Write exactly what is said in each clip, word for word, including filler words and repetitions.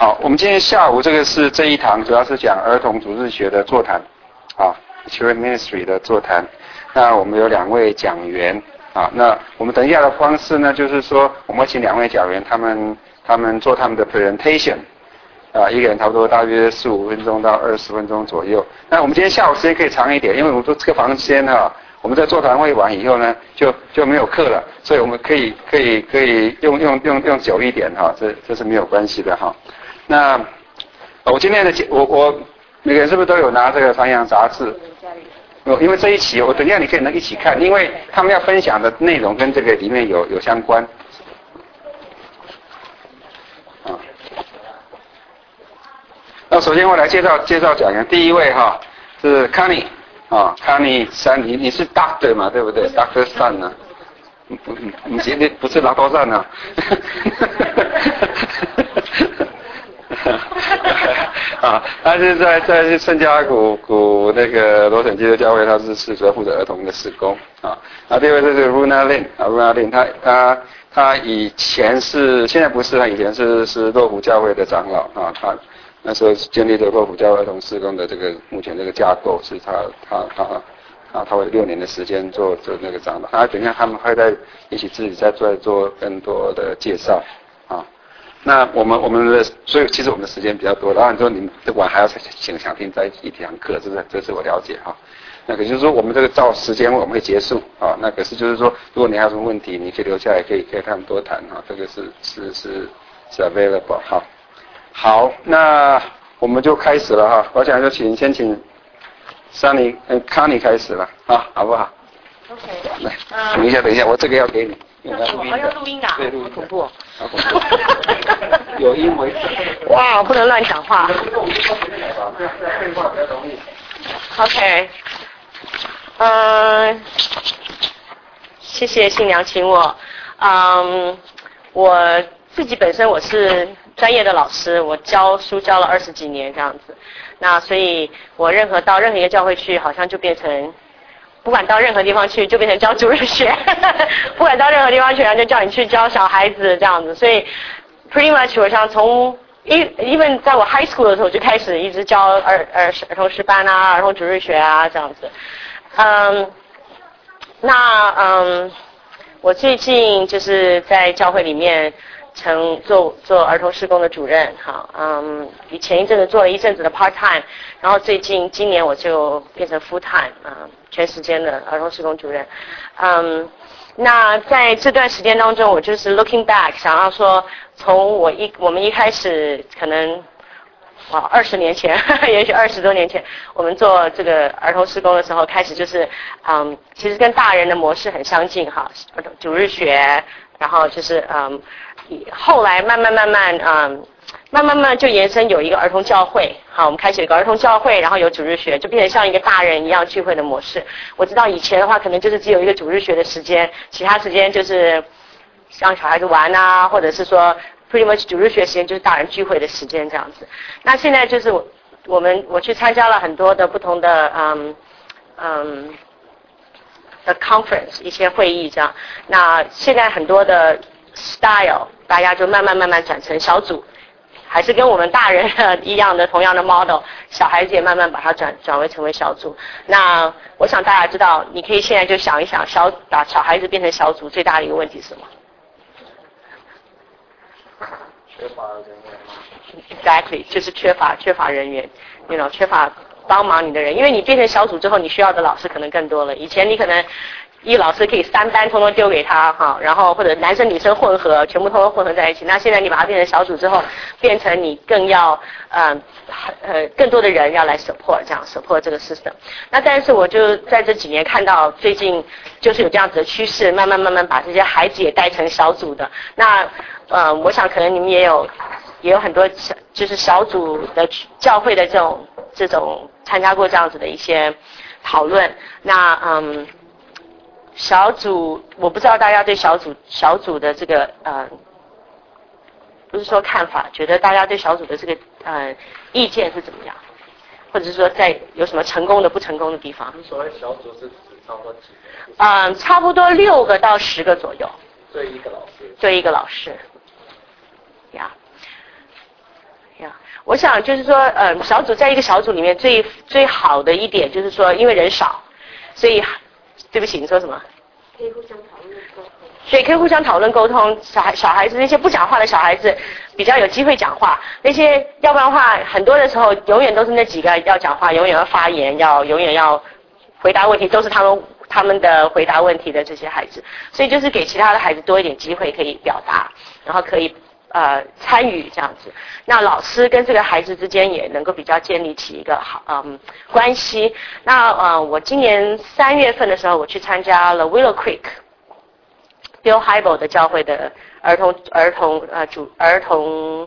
好，我们今天下午这个是这一堂，主要是讲儿童主日学的座谈，啊 ，Children Ministry 的座谈。那我们有两位讲员，啊，那我们等一下的方式呢，就是说我们请两位讲员，他们他们做他们的 presentation， 啊，一个人差不多大约十五分钟到二十分钟左右。那我们今天下午时间可以长一点，因为我们说这个房间哈、啊。我们在座谈会完以后呢，就就没有课了，所以我们可以可以可以用用用用久一点哈，这这是没有关系的哈。那我今天的我我每个人是不是都有拿这个传扬杂志？有，因为这一期我等一下你可以能一起看，因为他们要分享的内容跟这个里面有有相关。啊，那首先我来介绍介绍讲员，第一位哈是 Connie。啊，康尼山，你你是 doctor 嘛，对不对 ？doctor Sun 呢？不不，你今天不是拉多山呢？啊，他是在在圣家谷谷那个罗省基督教会，他是是主要负责儿童的事工啊。啊，第二位就是 Runa Lin 啊 ，Runa Lin， 他他他以前是，现在不是，他以前是是洛湖教会的长老啊，他。那时候建立这个洛湖教会儿童事工的这个目前这个架构是他他他他他会有六年的时间做做那个长老，他等一下他们会在一起自己再做做更多的介绍啊。那我们我们的所以其实我们的时间比较多，当然说你们晚还要想想听在一堂课，这是这是我了解哈。那可就是说我们这个照时间我们会结束啊，那可是就是说如果你还有什么问题，你可以留下来，可以可以跟他们多谈啊，这个是是是是 available 哈。好，那我们就开始了哈。我想就请先请珊妮、嗯康妮开始了啊，好不好 ？OK。 来，等一下，等一下，我这个要给你。 要录音的。要录音的。 对，录音。 恐怖。 好恐怖。有音为证。 哇，不能乱讲话。OK。嗯，谢谢新娘请我。嗯，我自己本身我是。专业的老师，我教书教了二十几年这样子，那所以我任何到任何一个教会去，好像就变成，不管到任何地方去，就变成教主日学，不管到任何地方去，然后就叫你去教小孩子这样子，所以 pretty much 我想从一 even 在我 high school 的时候就开始一直教儿儿儿童诗班啊，儿童主日学啊这样子，嗯，那嗯，我最近就是在教会里面。曾做做儿童事工的主任，哈，嗯，以前一阵子做了一阵子的 part time， 然后最近今年我就变成 full time， 啊，全时间的儿童事工主任，嗯，那在这段时间当中，我就是 looking back， 想要说，从我一我们一开始可能，哇，二十年前，也许二十多年前，我们做这个儿童事工的时候，开始就是，嗯，其实跟大人的模式很相近，哈，儿童主日学，然后就是嗯。后来慢慢慢慢，嗯，慢慢慢慢就延伸有一个儿童教会，好，我们开始有个儿童教会，然后有主日学，就变成像一个大人一样聚会的模式。我知道以前的话，可能就是只有一个主日学的时间，其他时间就是让小孩子玩啊，或者是说 pretty much 主日学时间就是大人聚会的时间这样子。那现在就是我我们我去参加了很多的不同的嗯嗯的 conference 一些会议这样。那现在很多的style， 大家就慢慢慢慢转成小组，还是跟我们大人一样的同样的 model， 小孩子也慢慢把它转转为成为小组。那我想大家知道，你可以现在就想一想，小把小孩子变成小组最大的一个问题是什么？ 缺乏人员。 Exactly， 就是缺乏缺乏人员， you know， 缺乏帮忙你的人，因为你变成小组之后，你需要的老师可能更多了。以前你可能。一老师可以三班通通丢给他哈，然后或者男生女生混合，全部通通混合在一起。那现在你把它变成小组之后，变成你更要呃呃更多的人要来 support 这样 support 这个 system。那但是我就在这几年看到最近就是有这样子的趋势，慢慢慢慢把这些孩子也带成小组的。那呃我想可能你们也有也有很多小就是小组的教会的这种这种参加过这样子的一些讨论。那嗯。小组，我不知道大家对小组小组的这个呃，不是说看法，觉得大家对小组的这个呃意见是怎么样，或者是说在有什么成功的、不成功的地方？ 你所谓小组是指差不多几个？ 嗯，差不多六个到十个左右。 对一个老师。 对一个老师。呀。 我想就是说，呃，小组在一个小组里面最最好的一点就是说，因为人少，所以对不起，你说什么？ 可以互相讨论沟通。 对，可以互相讨论沟通。小孩小孩子那些不讲话的小孩子比较有机会讲话，那些要不然的话，很多的时候永远都是那几个要讲话，永远要发言，要永远要回答问题，都是他们他们的回答问题的这些孩子。所以就是给其他的孩子多一点机会可以表达，然后可以呃参与这样子。那老师跟这个孩子之间也能够比较建立起一个好嗯关系。那呃我今年三月份的时候，我去参加了 Willow Creek。Bill Hybel 的教会的儿童儿童呃主儿童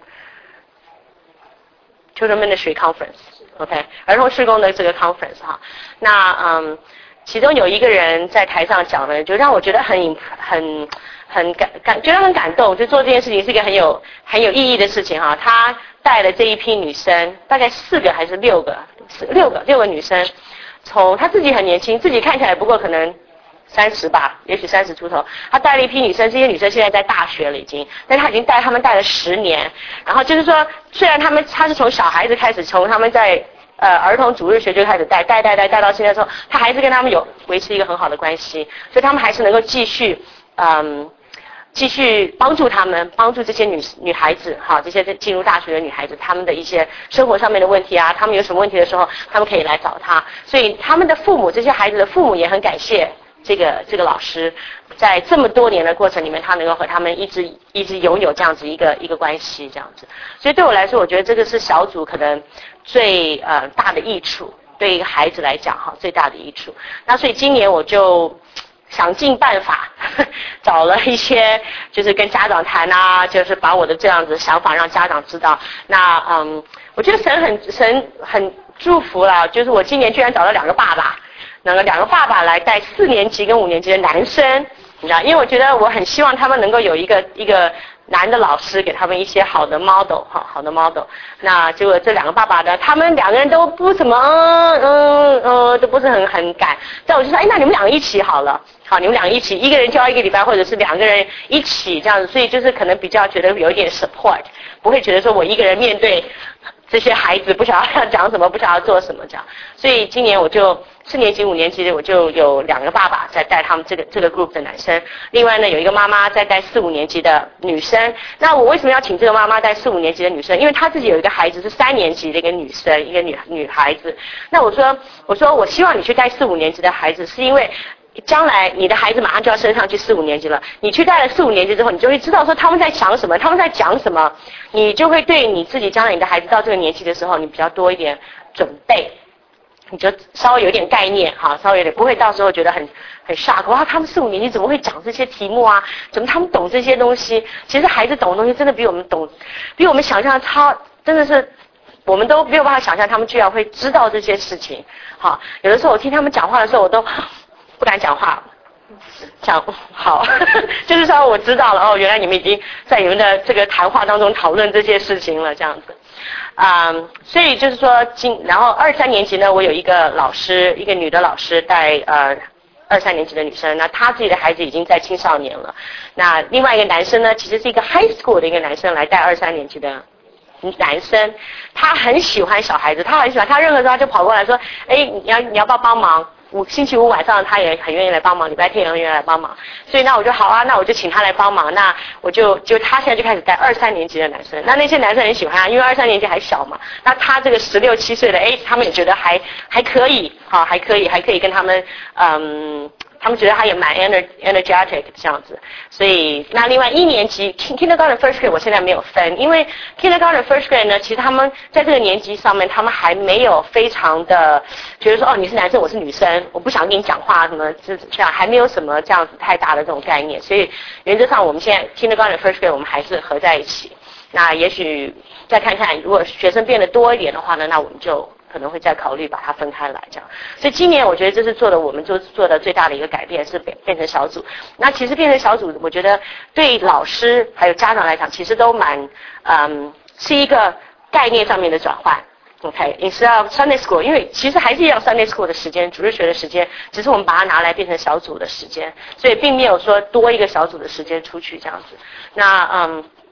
Children Ministry Conference，OK， 儿童事工的这个 conference 哈，那嗯，其中有一个人在台上讲的，就让我觉得很很很感感觉得很感动，就做这件事情是一个很有很有意义的事情哈。他带了这一批女生，大概四个还是六个，六个六个女生，从他自己很年轻，自己看起来不过可能。三十吧，也许三十出头。他带了一批女生，这些女生现在在大学了已经，但他已经带他们带了十年。然后就是说，虽然他们他是从小孩子开始，从他们在呃儿童主日学就开始带带带带带到现在之后，他还是跟他们有维持一个很好的关系，所以他们还是能够继续嗯继续帮助他们，帮助这些女女孩子哈，这些进入大学的女孩子，他们的一些生活上面的问题啊，他们有什么问题的时候，他们可以来找他。所以他们的父母，这些孩子的父母也很感谢。这个这个老师在这么多年的过程里面，他能够和他们一直一直拥有这样子一个一个关系，这样子。所以对我来说，我觉得这个是小组可能最呃大的益处，对一个孩子来讲哈，最大的益处。那所以今年我就想尽办法呵呵找了一些，就是跟家长谈啊，就是把我的这样子想法让家长知道。那嗯，我觉得神很神很祝福了，就是我今年居然找到两个爸爸。那个两个爸爸来带四年级跟五年级的男生，你知道，因为我觉得我很希望他们能够有一个一个男的老师给他们一些好的 model 哈，好的 model。那结果这两个爸爸呢，他们两个人都不怎么嗯嗯嗯都不是很很敢。但我就说，哎，那你们两个一起好了，好，你们两个一起，一个人教一个礼拜，或者是两个人一起这样子，所以就是可能比较觉得有一点 support， 不会觉得说我一个人面对这些孩子不晓得要讲什么，不晓得要做什么这样。所以今年我就四年级、五年级的我就有两个爸爸在带他们这个这个 group 的男生，另外呢有一个妈妈在带四五年级的女生。那我为什么要请这个妈妈带四五年级的女生？因为她自己有一个孩子是三年级的一个女生，一个女女孩子。那我说我说我希望你去带四五年级的孩子，是因为将来你的孩子马上就要升上去四五年级了，你去带了四五年级之后，你就会知道说他们在想什么，他们在讲什么，你就会对你自己将来你的孩子到这个年纪的时候，你比较多一点准备，你就稍微有点概念哈，稍微有点不会到时候觉得很很 shock， 哇，他们四五年级怎么会讲这些题目啊？怎么他们懂这些东西？其实孩子懂的东西真的比我们懂，比我们想象超，真的是。我们都没有办法想象他们居然会知道这些事情。好，有的时候我听他们讲话的时候，我都不敢讲话。讲好，就是说我知道了哦，原来你们已经在你们的这个谈话当中讨论这些事情了，这样子。嗯，所以就是说今，然后二三年级呢，我有一个老师，一个女的老师带呃二三年级的女生，那她自己的孩子已经在青少年了。那另外一个男生呢，其实是一个 high school 的一个男生来带二三年级的。男生他很喜欢小孩子，他很喜欢，他任何时候他就跑过来说，哎，你要你要不要帮忙？五星期五晚上他也很愿意来帮忙，礼拜天也很愿意来帮忙。所以那我就好啊，那我就请他来帮忙。那我就就他现在就开始带二三年级的男生，那那些男生很喜欢他，因为二三年级还小嘛。那他这个十六七岁的，哎，他们也觉得还还可以，好，还可以，还可以跟他们嗯。他们觉得他也蛮 energetic 这样子，所以那另外一年级 kindergarten first grade 我现在没有分，因为 kindergarten first grade 呢，其实他们在这个年级上面，他们还没有非常的觉得说哦你是男生我是女生，我不想跟你讲话什么这这样，还没有什么这样子太大的这种概念，所以原则上我们现在 kindergarten first grade 我们还是合在一起。那也许再看看，如果学生变得多一点的话呢，那我们就可能会再考虑把它分开来这样。所以今年我觉得这是做的我们做做的最大的一个改变，是变变成小组。那其实变成小组，我觉得对老师还有家长来讲，其实都蛮嗯是一个概念上面的转换。OK，instead of Sunday School， 因为其实还是一样 Sunday School 的时间，主日学的时间，只是我们把它拿来变成小组的时间，所以并没有说多一个小组的时间出去这样子。那嗯。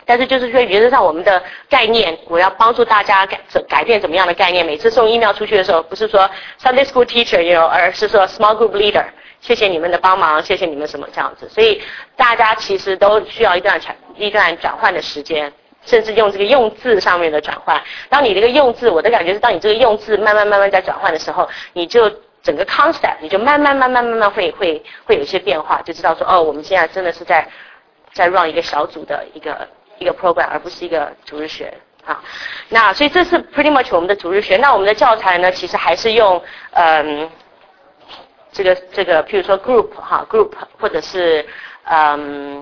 但是就是说原则上我们的概念，我要帮助大家改改变怎么样的概念。每次送 email 出去的时候，不是说 Sunday School Teacher，you know， 而是说 Small Group Leader。谢谢你们的帮忙，谢谢你们什么这样子。所以大家其实都需要一段转一段转换的时间。甚至用这个用字上面的转换，当你这个用字，我的感觉是，当你这个用字慢慢慢慢在转换的时候，你就整个 concept 你就慢慢慢慢慢慢会会会有一些变化，就知道说哦，我们现在真的是在在 run 一个小组的一个一个 program， 而不是一个主日学啊。那所以这是 pretty much 我们的主日学。那我们的教材呢，其实还是用嗯这个这个，譬如说 group 哈 group 或者是嗯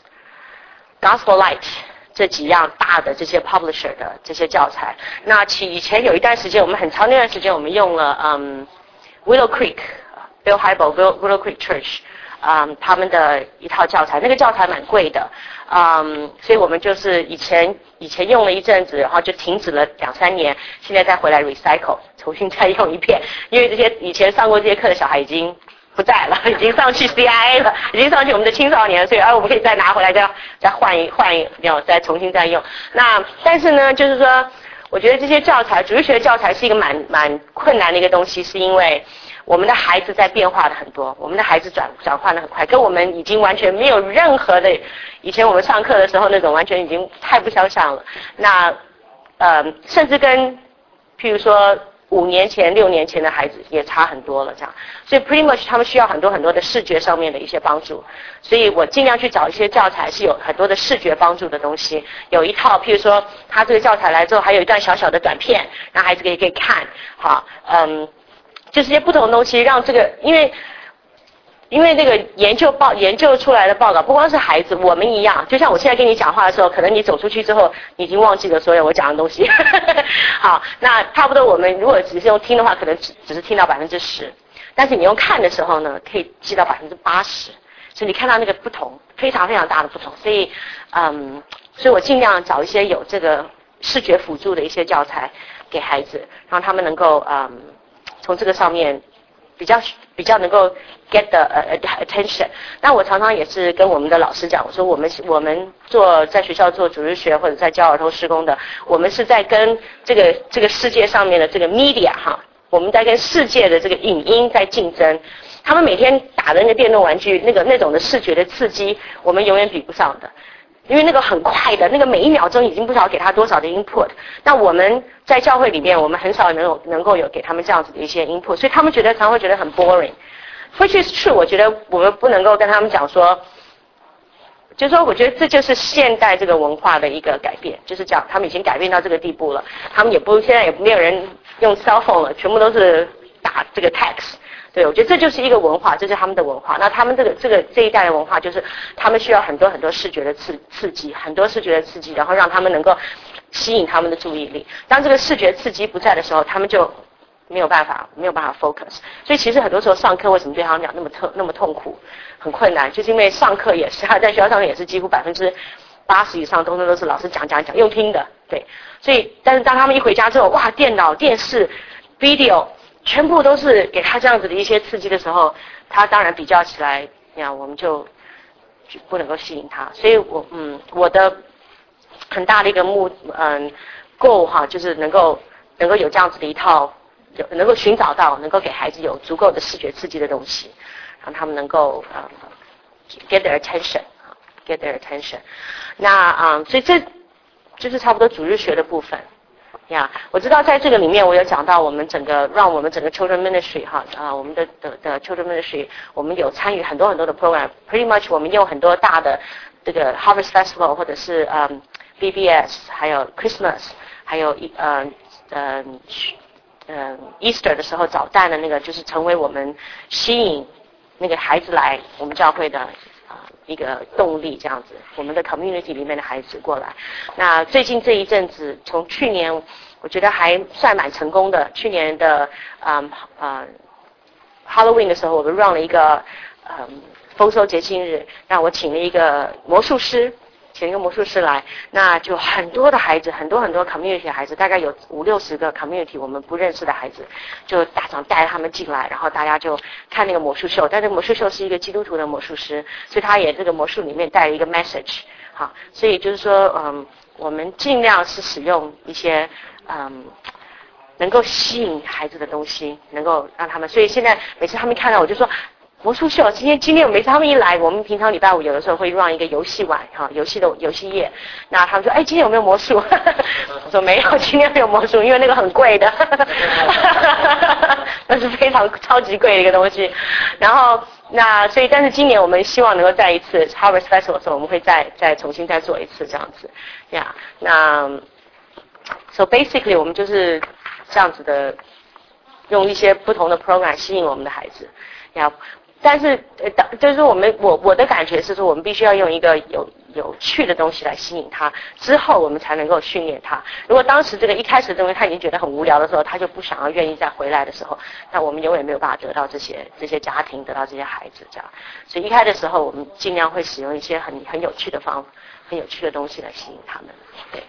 Gospel Light。这几样大的这些 publisher 的这些教材，那其以前有一段时间，我们很长那段时间，我们用了嗯 Willow Creek、Bill Hybels、Willow Creek Church， 嗯他们的一套教材，那个教材蛮贵的，嗯，所以我们就是以前以前用了一阵子，然后就停止了两三年，现在再回来 recycle， 重新再用一遍，因为这些以前上过这些课的小孩已经不在了，已经上去 C I A 了，已经上去我们的青少年，所以啊，我们可以再拿回来，再再换一换一，要再重新再用。那但是呢，就是说，我觉得这些教材，主日学教材是一个蛮蛮困难的一个东西，是因为我们的孩子在变化的很多，我们的孩子转转换的很快，跟我们已经完全没有任何的以前我们上课的时候那种完全已经太不相像了。那呃，甚至跟譬如说。五年前、六年前的孩子也差很多了，这样，所以 pretty much 他们需要很多很多的视觉上面的一些帮助，所以我尽量去找一些教材是有很多的视觉帮助的东西。有一套，譬如说，他这个教材来之后，还有一段小小的短片，让孩子可以可以看，好，嗯，就是一些不同的东西，让这个，因为。因为那个研究报研究出来的报告，不光是孩子，我们一样。就像我现在跟你讲话的时候，可能你走出去之后，你已经忘记了所有我讲的东西。好，那差不多我们如果只是用听的话，可能只只是听到百分之十，但是你用看的时候呢，可以记到百分之八十，所以你看到那个不同，非常非常大的不同。所以，嗯，所以我尽量找一些有这个视觉辅助的一些教材给孩子，让他们能够嗯从这个上面。比较比较能够 get the uh, attention。那我常常也是跟我们的老师讲，我说我们我们做在学校做主日学或者在教儿童施工的，我们是在跟这个这个世界上面的这个 media 哈，我们在跟世界的这个影音在竞争。他们每天打的那个电动玩具，那个那种的视觉的刺激，我们永远比不上的。因为那个很快的，那个每一秒钟已经不知道给他多少的 input。那我们在教会里面，我们很少能有能够有给他们这样子的一些 input， 所以他们觉得常常会觉得很 boring。Which is true， 我觉得我们不能够跟他们讲说，就是说，我觉得这就是现代这个文化的一个改变，就是讲他们已经改变到这个地步了，他们也不现在也没有人用 cell phone 了，全部都是打这个 text。对，我觉得这就是一个文化，这是他们的文化。那他们这个这个这一代的文化，就是他们需要很多很多视觉的刺刺激，很多视觉的刺激，然后让他们能够吸引他们的注意力。当这个视觉刺激不在的时候，他们就没有办法没有办法 focus。所以其实很多时候上课为什么对他们讲那么特那么痛苦，很困难，就是因为上课也是，他在学校上课也是几乎百分之八十以上通通都是老师讲讲讲用听的，对。所以但是当他们一回家之后，哇，电脑、电视、video。全部都是给他这样子的一些刺激的时候，他当然比较起来，呀，我们就就不能够吸引他。所以我嗯，我的很大的一个目嗯 goal 哈，就是能够能够有这样子的一套，有能够寻找到能够给孩子有足够的视觉刺激的东西，让他们能够呃 get their attention，get their attention。那啊、嗯，所以这就是差不多主日学的部分。呀、yeah, ，我知道在这个里面，我有讲到我们整个让我们整个 Children Ministry 哈啊，我们的的的 Children Ministry， 我们有参与很多很多的 program。Pretty much 我们用很多大的这个 Harvest Festival 或者是嗯 B B S， 还有 Christmas， 还有一呃呃呃 Easter 的时候早诞的那个，就是成为我们吸引那个孩子来我们教会的。一个动力这样子，我们的 community 里面的孩子过来。那最近这一阵子，从去年我觉得还算蛮成功的。去年的嗯呃 Halloween 的时候，我们 run 了一个嗯丰收节庆日，那我请了一个魔术师。请一个魔术师来，那就很多的孩子，很多很多 community 的孩子，大概有五六十个 community 我们不认识的孩子，就大长带他们进来，然后大家就看那个魔术秀。但这个魔术秀是一个基督徒的魔术师，所以他也这个魔术里面带了一个 message， 好，所以就是说，嗯，我们尽量是使用一些嗯能够吸引孩子的东西，能够让他们。所以现在每次他们看到我就说。魔术秀，今天今天每次他们一来，我们平常礼拜五有的时候会 run 一个游戏玩哈，游戏的游戏页。那他们说，哎，今天有没有魔术？我说没有，今天没有魔术，因为那个很贵的，那是非常超级贵的一个东西。然后那所以，但是今年我们希望能够再一次 Harvest Festival 的时候，我们会再再重新再做一次这样子呀。Yeah, 那 so basically 我们就是这样子的，用一些不同的 program 吸引我们的孩子呀。Yeah, 但是，呃，就是我们我我的感觉是说，我们必须要用一个有有趣的东西来吸引他，之后我们才能够训练他。如果当时这个一开始认为他已经觉得很无聊的时候，他就不想要愿意再回来的时候，那我们永远没有办法得到这些这些家庭，得到这些孩子这样。所以一开始的时候，我们尽量会使用一些很很有趣的方很有趣的东西来吸引他们。对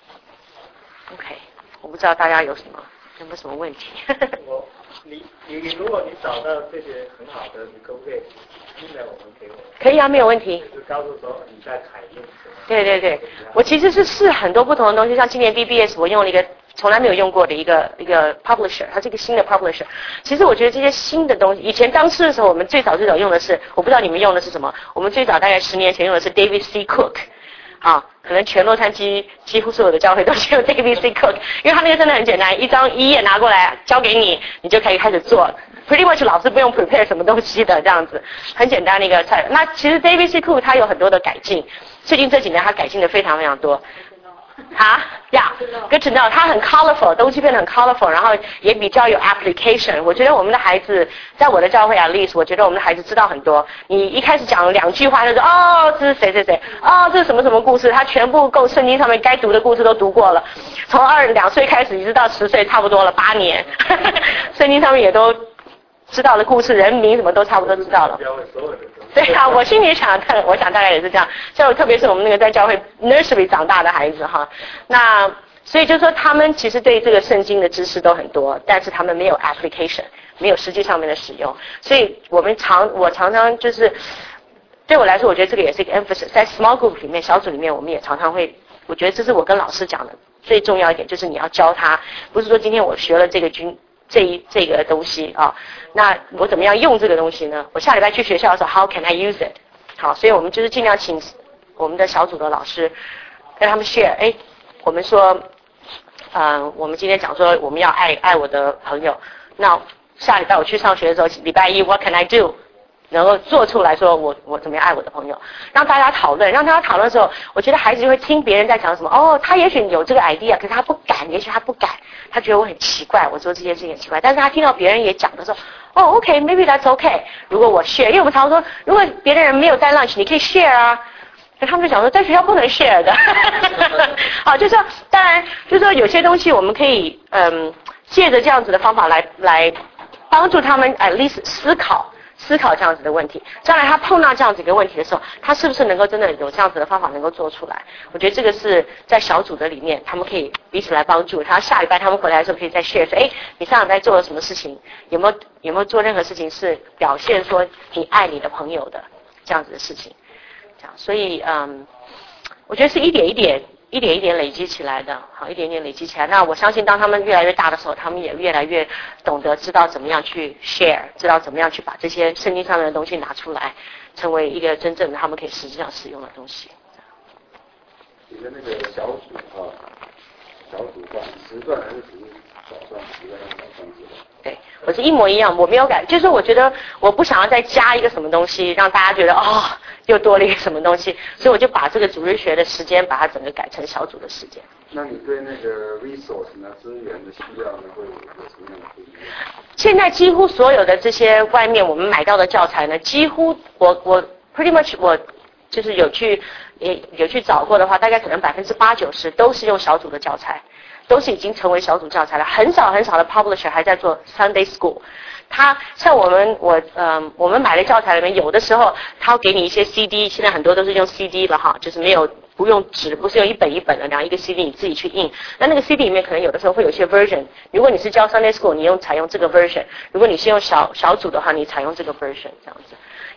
，OK， 我不知道大家有什么有没有什么问题。 我你你如果你找到这些很好的，你可不可以email我们给我？ 可以啊，没有问题。 就是告诉说你在采用什么？ 对对对，我其实是试很多不同的东西，像今年 B B S 我用了一个从来没有用过的一个一个 publisher， 它是一个新的 publisher。其实我觉得这些新的东西，以前刚试的时候，我们最早最早用的是，我不知道你们用的是什么，我们最早大概十年前用的是 David C. Cook。啊，可能全洛杉矶几乎所有的教会都是用 David C. Cook， 因为他那个真的很简单，一张一页拿过来交给你，你就可以开始做 ，pretty much 老师不用 prepare 什么东西的这样子，很简单的一个菜。那其实 David C. Cook 他有很多的改进，最近这几年他改进的非常非常多。啊呀 ，Good to know， 它很 colorful， 东西变得很 colorful， 然后也比较有 application。我觉得我们的孩子，在我的教会 at least， 我觉得我们的孩子知道很多。你一开始讲两句话，就说哦，这是谁谁谁，哦，这是什么什么故事，他全部够圣经上面该读的故事都读过了。从二两岁开始一直到十岁，差不多了八年，圣经上面也都知道的故事、人名什么都差不多知道了。对啊，我心里想，我想大概也是这样。像特别是我们那个在教会 nursery 长大的孩子哈，那所以就说他们其实对这个圣经的知识都很多，但是他们没有 application， 没有实际上面的使用。所以我们常我常常就是对我来说，我觉得这个也是一个 emphasis， 在 small group 里面小组里面，我们也常常会，我觉得这是我跟老师讲的最重要一点，就是你要教他，不是说今天我学了这个军。这一这个东西啊，那我怎么样用这个东西呢？我下礼拜去学校的时候 ，How can I use it？ 好，所以我们就是尽量请我们的小组的老师跟他们 share。哎，我们说，嗯、呃，我们今天讲说我们要爱爱我的朋友。那下礼拜我去上学的时候，礼拜一 What can I do？能够做出来说我我怎么样爱我的朋友，让大家讨论，让大家讨论的时候，我觉得孩子就会听别人在讲什么。哦，他也许有这个 idea， 可是他不敢，也许他不敢，他觉得我很奇怪，我做这件事情很奇怪。但是他听到别人也讲的时候，哦 ，OK，maybe、okay, that's okay。如果我 share， 因为我们常说，如果别的人没有带 lunch， 你可以 share 啊。可他们就想说，在学校不能 share 的。好，就是说，当然，就是说有些东西我们可以，嗯，借着这样子的方法来来帮助他们 at least 思考。思考这样子的问题，将来他碰到这样子一个问题的时候，他是不是能够真的有这样子的方法能够做出来？我觉得这个是在小组的里面，他们可以彼此来帮助。他下礼拜他们回来的时候可以再 share 说，哎，你上礼拜做了什么事情？有没有有没有做任何事情是表现说你爱你的朋友的这样子的事情？这样，所以嗯，我觉得是一点一点。一点一点累积起来的，好，一点一点累积起来。那我相信，当他们越来越大的时候，他们也越来越懂得知道怎么样去 share， 知道怎么样去把这些圣经上面的东西拿出来，成为一个真正的他们可以实际上使用的东西。 你的那个小组啊，小组段时段还是只是早上时段早上之类的？ 对，我是一模一样，我没有改，就是我觉得我不想要再加一个什么东西，让大家觉得哦。又多了一个什么东西，所以我就把这个主日学的时间，把它整个改成小组的时间。 那你对那个 resource 呢，资源的需要呢，会有什么样的不一样？ 现在几乎所有的这些外面我们买到的教材呢，几乎我我 pretty much 我就是有去也有去找过的话，大概可能百分之八九十都是用小组的教材，都是已经成为小组教材了。很少很少的 publisher 还在做 Sunday School。他像我们我嗯我们买的教材里面，有的时候他会给你一些 C D， 现在很多都是用 C D 了哈，就是没有不用纸，不是用一本一本的，然后一个 C D 你自己去印。那那个 C D 里面可能有的时候会有一些 version， 如果你是教 Sunday School， 你用采用这个 version； 如果你是用小小组的话，你采用这个 version 这样子。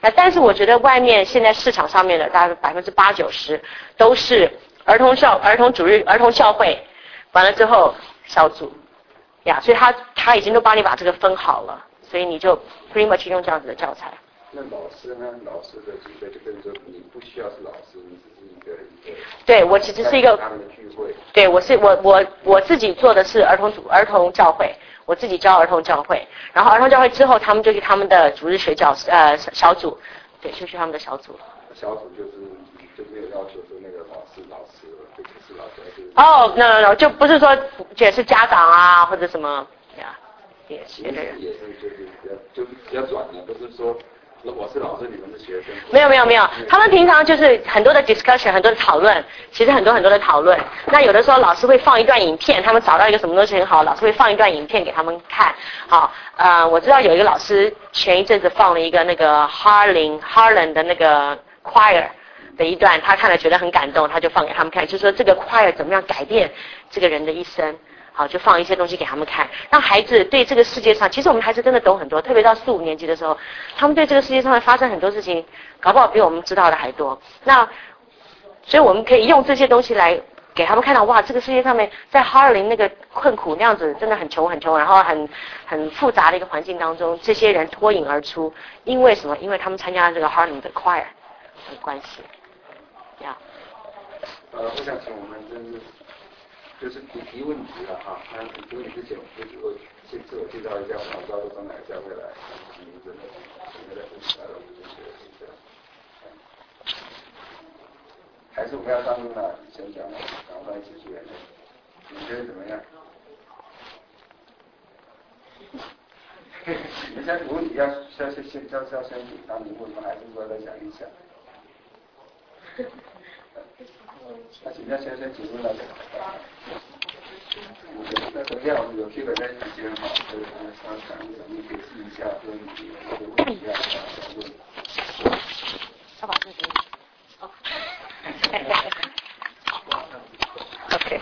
那但是我觉得外面现在市场上面的大概百分之八九十都是儿童教儿童主日儿童教会，完了之后小组呀，所以他他已经都帮你把这个分好了，所以你就 pretty much 用这样子的教材。 那老师呢？老师的这个就跟你说，你不需要是老师，你只是一个一个。 对，我其实是一个。 他们的聚会。 对，我是我我我自己做的是儿童组儿童教会，我自己教儿童教会，然后儿童教会之后，他们就去他们的主日学教呃小组，对，就去他们的小组。 小组就是就没有要求说那个老师老师或者是老师就是。 哦 ，no no no， 就不是说也是家长啊或者什么呀，也是也是也是就是比较就是比较转的，不是说。我是老师，你们是学生。 没有没有没有，他们平常就是很多的 discussion， 很多的讨论，其实很多很多的讨论。那有的时候老师会放一段影片，他们找到一个什么东西很好，老师会放一段影片给他们看。好，呃，我知道有一个老师前一阵子放了一个那个哈林 Harlan 的那个 choir 的一段，他看了觉得很感动，他就放给他们看，就说这个 choir 怎么样改变这个人的一生。好，就放一些东西给他们看，让孩子对这个世界上，其实我们孩子真的懂很多，特别到四五年级的时候，他们对这个世界上会发生很多事情，搞不好比我们知道的还多。那，所以我们可以用这些东西来给他们看到，哇，这个世界上面在哈尔林那个困苦那样子，真的很穷很穷，然后很很复杂的一个环境当中，这些人脱颖而出，因为什么？因为他们参加了这个哈尔林的 choir 的关系，呀。 呃，我想请我们真是。就是提提问题了哈，那提问题之前，就是我先自我介绍一下，我们知道从哪个教会来，名字呢？现在在分享到我们这个，还是我们要上路呢？先讲了，然后一起去演练，你觉得怎么样？你们现在问题要先先先要要先紧张，你问吗？还是说再想一想？那请大家先先请问那个，那等一下我们有基本的时间哈，所以我们稍等一下，你可以试一下问题，问题啊，问。 要把这个。哦。OK。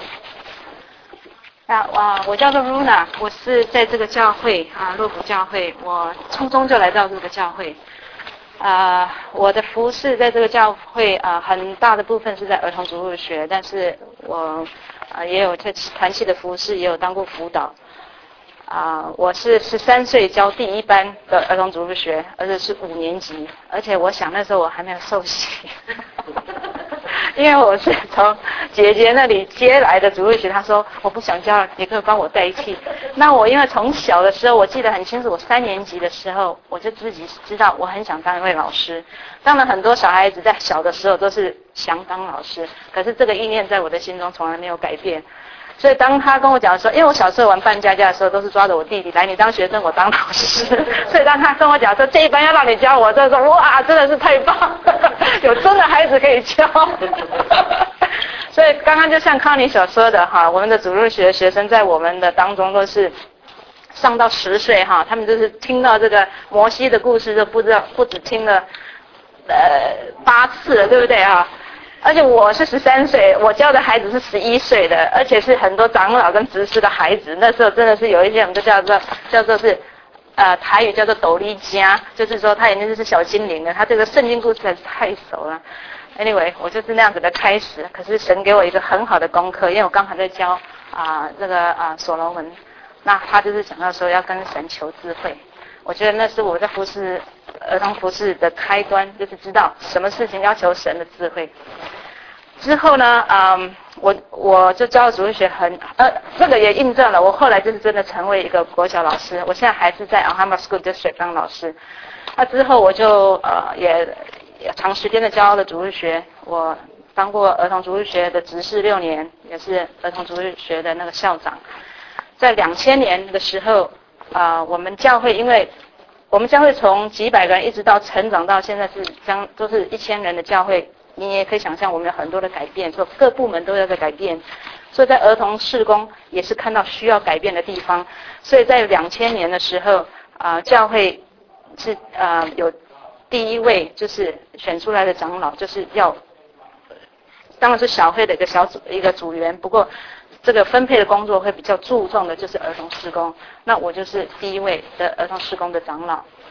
啊，我我叫做 Runa， 我是在这个教会啊，洛普教会，我初中就来到这个教会。啊、呃，我的服事在这个教会啊、呃，很大的部分是在儿童主日学，但是我啊、呃、也有在团契的服事，也有当过辅导。啊、呃，我是十三岁教第一班的儿童主日学，而且是五年级，而且我想那时候我还没有受洗。因为我是从姐姐那里接来的主日学，她说我不想教了，你可以帮我代替。那我因为从小的时候，我记得很清楚，我三年级的时候，我就自己知道我很想当一位老师。当然，很多小孩子在小的时候都是想当老师，可是这个意念在我的心中从来没有改变。所以当他跟我讲说，因为我小时候玩扮家家的时候，都是抓着我弟弟来，你当学生，我当老师。所以当他跟我讲说这一班要让你教我，就说哇，真的是太棒了，有真的孩子可以教。所以刚刚就像康妮所说的哈，我们的主日学学生在我们的当中都是上到十岁哈，他们就是听到这个摩西的故事，就不知道不止听了呃八次了，对不对啊？而且我是十三岁，我教的孩子是十一岁的，而且是很多长老跟执事的孩子。那时候真的是有一些我们就叫做叫做是，呃，台语叫做斗笠家，就是说他已经是小精灵了，他这个圣经故事还是太熟了。Anyway， 我就是那样子的开始。可是神给我一个很好的功课，因为我刚好在教啊、呃、这个啊、呃、所罗门，那他就是想到说要跟神求智慧。我觉得那是我在服事儿童服事的开端，就是知道什么事情要求神的智慧。之后呢，嗯，我我就教主日学很，呃，这个也印证了我后来就是真的成为一个国小老师。我现在还是在 Alhambra School District 当老师。那之后我就呃也也长时间的教了主日学，我当过儿童主日学的执事六年，也是儿童主日学的那个校长。在两千年的时候。啊、呃，我们教会，因为我们教会从几百个人一直到成长到现在是将都是一千人的教会，你也可以想象我们有很多的改变，所以各部门都要在改变，所以在儿童事工也是看到需要改变的地方，所以在两千年的时候啊、呃，教会是啊、呃、有第一位就是选出来的长老，就是要当然是小会的一个小组一个组员，不过。这个分配的工作会比较注重的就是儿童事工，那我就是第一位的儿童事工的长老。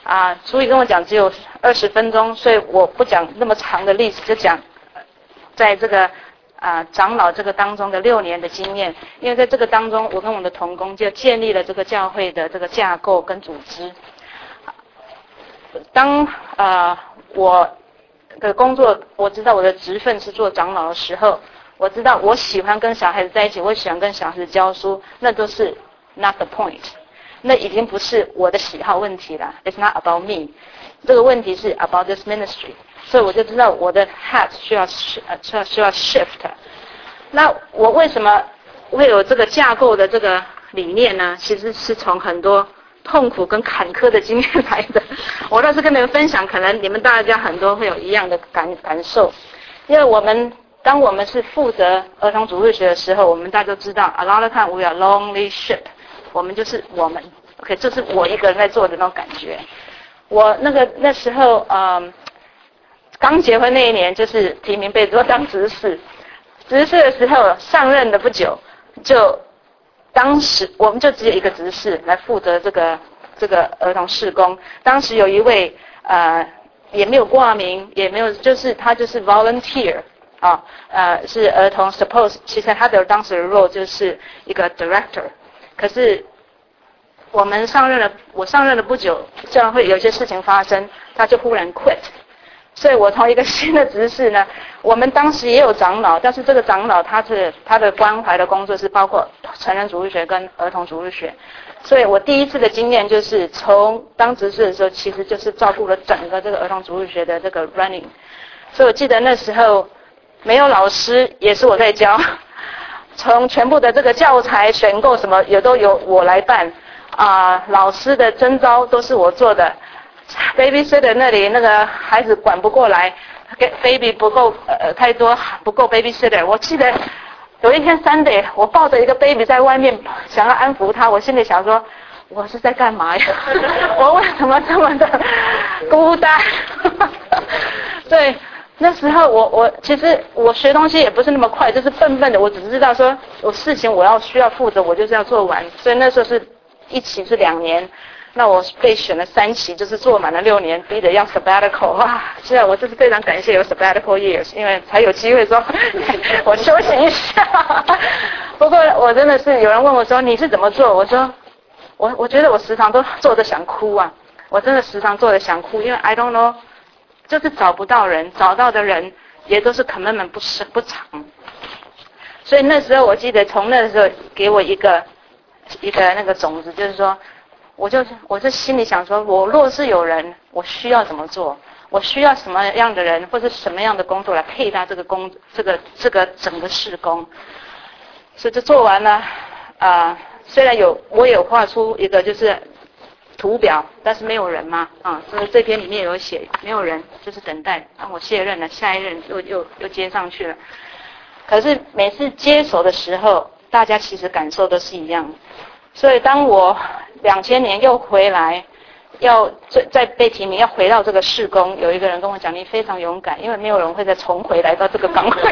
啊，主语跟我讲只有二十分钟，所以我不讲那么长的历史，就讲在这个啊长老这个当中的六年的经验。因为在这个当中，我跟我的同工就建立了这个教会的这个架构跟组织。当呃我的工作，我知道我的职分是做长老的时候，我知道我喜欢跟小孩子在一起，我喜欢跟小孩子教书，那都是 not the point。那已经不是我的喜好问题了 ，It's not about me。这个问题是 about this ministry， 所以我就知道我的 hat 需要呃需要需要 shift。那我为什么会有这个架构的这个理念呢？其实是从很多痛苦跟坎坷的经验来的。我倒是跟你们分享，可能你们大家很多会有一样的感感受，因为我们当我们是负责儿童主日学的时候，我们大家都知道 ，a lot of time we are lonely ship。我们就是我们 ，OK， 这是我一个人在做的那种感觉。我那个那时候，嗯，刚结婚那一年，就是提名被做当执事。执事的时候上任了不久，就当时我们就只有一个执事来负责这个这个儿童事工。当时有一位呃也没有挂名，也没有，就是他就是 volunteer 啊，呃是儿童 suppose， 其实他的当时的 role 就是一个 director。可是我们上任了，我上任了不久，教会有些事情发生，他就忽然 quit。所以我从一个新的执事呢，我们当时也有长老，但是这个长老他是他的关怀的工作是包括成人主日学跟儿童主日学。所以我第一次的经验就是从当执事的时候，其实就是照顾了整个这个儿童主日学的这个 running。所以我记得那时候没有老师，也是我在教。从全部的这个教材选购什么也都由我来办啊、呃，老师的征召都是我做的 ，babysitter 那里那个孩子管不过来 ，baby 不够呃太多不够 babysitter。我记得有一天 Sunday， 我抱着一个 baby 在外面想要安抚他，我心里想说，我是在干嘛呀？我为什么这么的孤单？对。那时候我我其实我学东西也不是那么快，就是笨笨的，我只知道说我事情我要需要负责，我就是要做完。所以那时候是一期是两年，那我被选了三期，就是做满了六年，逼得要 sabbatical。哇！现在我就是非常感谢有 sabbatical years， 因为才有机会说我休息一下。不过我真的是有人问我说你是怎么做？我说我我觉得我时常都做着想哭啊，我真的时常做着想哭，因为 I don't know。就是找不到人，找到的人也都是 commitment 不是不长，所以那时候我记得从那时候给我一个一个那个种子，就是说，我就我就心里想说，我若是有人，我需要怎么做？我需要什么样的人，或者什么样的工作来配搭这个工这个这个整个事工？所以就做完了啊、呃，虽然有我有画出一个就是图表，但是没有人嘛，啊，所以这篇里面有写没有人，就是等待，当我卸任了，下一任又又又接上去了。可是每次接手的时候，大家其实感受都是一样。所以当我两千年又回来，要再再被提名，要回到这个事工，有一个人跟我讲，你非常勇敢，因为没有人会再重回来到这个岗位。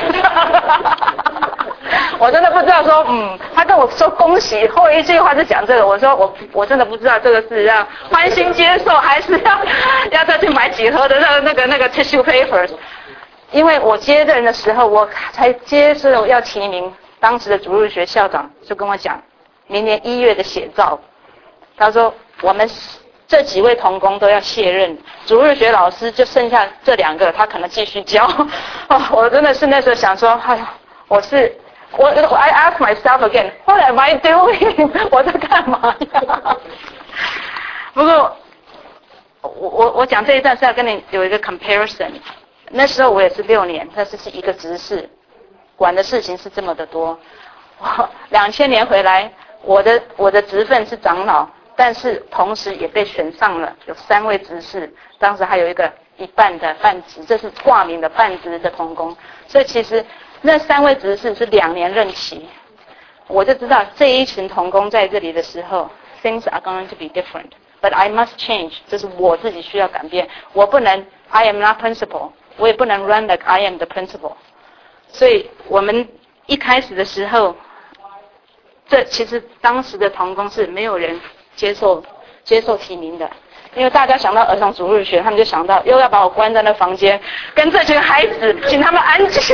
我真的不知道说，嗯，他跟我说恭喜，后一句话就讲这个，我说我我真的不知道这个是要欢欣接受，还是要要再去买几盒的那个那个那个 tissue papers。因为我接任的时候，我才接受要提名，当时的主日学校长就跟我讲，明年一月的写照，他说我们这几位同工都要卸任，主日学老师就剩下这两个，他可能继续教。哦，我真的是那时候想说，哎呀，我是。我 I ask myself again, what am I doing? 我在干嘛呀？不过我我我讲这一段是要跟你有一个 comparison。那时候我也是六年，但是是一个执事，管的事情是这么的多。我两千年回来，我的我的职分是长老，但是同时也被选上了，有三位执事，当时还有一个一半的半职，这是挂名的半职的同工，所以其实。那三位执事是两年任期，我就知道这一群同工在这里的时候 ，things are going to be different, but I must change， 这是我自己需要改变。我不能 I am not principal， 我也不能 run like I am the principal。所以我们一开始的时候，这其实当时的同工是没有人接受接受提名的， 因为大家想到儿童主日学，他们就想到又要把我关在那房间，跟这群孩子，请他们安静，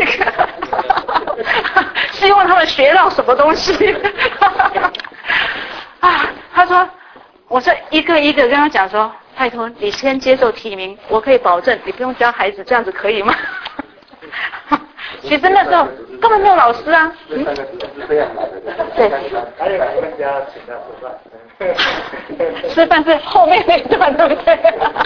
希望他们学到什么东西。啊，他说，我是一个一个跟他讲说，拜托你先接受提名，我可以保证你不用教孩子，这样子可以吗？其实那时候根本没有老师啊。嗯，对。 还有你们家请他吃饭。 吃饭是后面那段，对不对？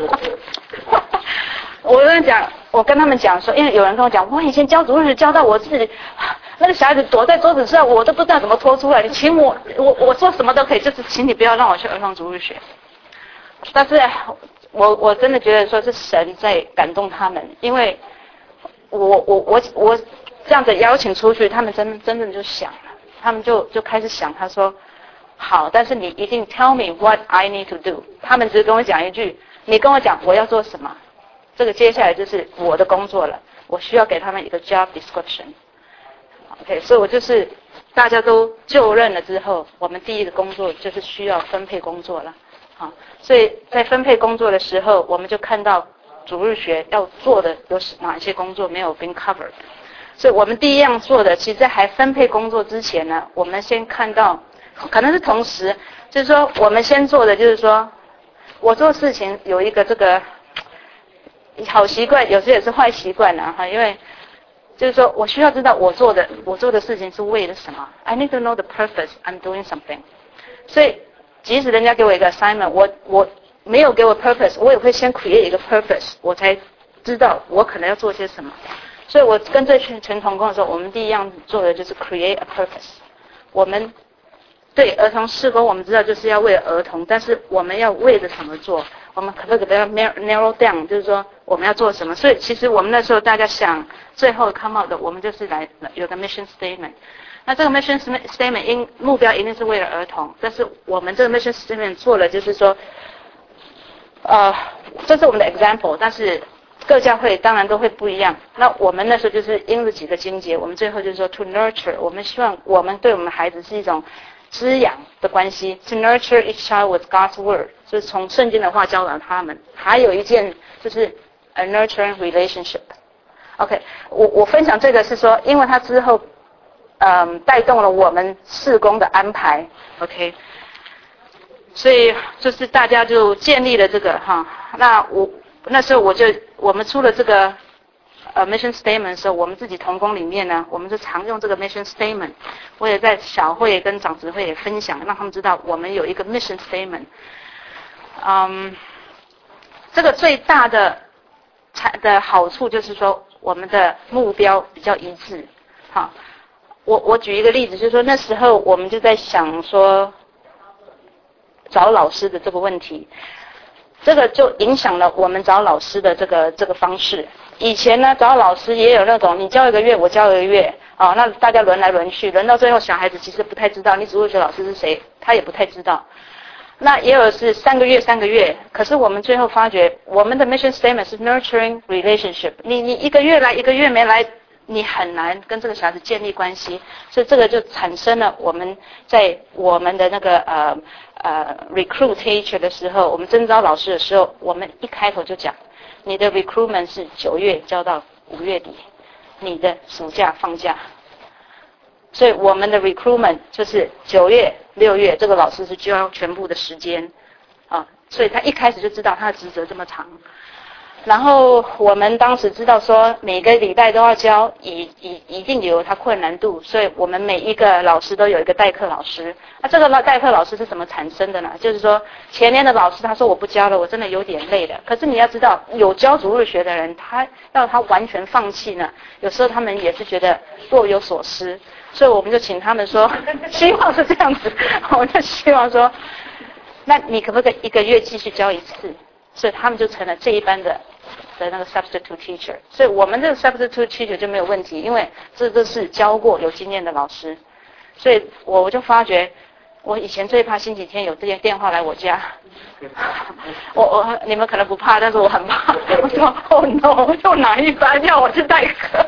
我跟他讲，我跟他们讲说，因为有人跟我讲，我以前教主日学教到我自己，那个小孩子躲在桌子上，我都不知道怎么拖出来。你请我，我我做什么都可以，就是请你不要让我去儿童主日学。但是我我真的觉得说是神在感动他们，因为我我我我这样子邀请出去，他们真真正就想了，他们就就开始想，他说好，但是你一定 tell me what I need to do。他们只是跟我讲一句，你跟我讲我要做什么，这个接下来就是我的工作了，我需要给他们一个 job description。OK， 所以我就是大家都就任了之后，我们第一个工作就是需要分配工作了。好，所以在分配工作的时候，我们就看到主日学要做的有哪些工作没有 been covered。所以我们第一样做的，其实在还分配工作之前呢，我们先看到，可能是同时，就是说我们先做的就是说，我做事情有一个这个好习惯，有时也是坏习惯啊哈，因为就是说我需要知道我做的我做的事情是为了什么 ，I need to know the purpose I'm doing something。所以即使人家给我一个 assignment， 我我没有给我 purpose， 我也会先 create 一个 purpose， 我才知道我可能要做些什么。所以我跟这群群同工的时候，我们第一样做的就是 create a purpose。我们对儿童事工，我们知道就是要为了儿童，但是我们要为了什么做？我们可不可以要 narrow down， 就是说我们要做什么？所以其实我们那时候大家想，最后 come out 的，我们就是来有个 mission statement。那这个 mission statement 因目标一定是为了儿童，但是我们这个 mission statement 做了就是说，呃，这是我们的 example， 但是各教会当然都会不一样。那我们那时候就是因着几个经节，我们最后就是说 to nurture， 我们希望我们对我们的孩子是一种滋养的关系 ，to nurture each child with God's word， 就是从圣经的话教导他们。还有一件就是 a nurturing relationship。OK， 我我分享这个是说，因为他之后。嗯，带动了我们事工的安排 ，OK， 所以就是大家就建立了这个哈。那我那时候我就我们出了这个呃 mission statement 的时候，我们自己同工里面呢，我们就常用这个 mission statement。我也在小会跟长执会也分享，让他们知道我们有一个 mission statement。嗯，这个最大的的好处就是说，我们的目标比较一致，哈。我我举一个例子，就是说那时候我们就在想说找老师的这个问题，这个就影响了我们找老师的这个这个方式。以前呢找老师也有那种你教一个月我教一个月啊，那大家轮来轮去，轮到最后小孩子其实不太知道你主日学老师是谁，他也不太知道。那也有是三个月三个月，可是我们最后发觉我们的 mission statement 是 nurturing relationship， 你你一个月来一个月没来，你很难跟这个小孩子建立关系，所以这个就产生了我们在我们的那个呃呃 recruit teacher 的时候，我们征招老师的时候，我们一开头就讲，你的 recruitment 是九月教到五月底，你的暑假放假，所以我们的 recruitment 就是九月六月这个老师是教全部的时间啊，所以他一开始就知道他的职责这么长。然后我们当时知道说每个礼拜都要教，一一一定有它困难度，所以我们每一个老师都有一个代课老师。那这个代课老师是怎么产生的呢？就是说前面的老师他说我不教了，我真的有点累了。可是你要知道，有教主日学的人，他要他完全放弃呢，有时候他们也是觉得若有所思，所以我们就请他们说，希望是这样子，我们就希望说，那你可不可以一个月继续教一次？所以他们就成了这一班的的那个 substitute teacher， 所以我们这个 substitute teacher 就没有问题，因为这都是教过有经验的老师。所以我我就发觉，我以前最怕星期天有这些电话来我家，我我你们可能不怕，但是我很怕。我说 Oh no， 又哪一班要我去代课？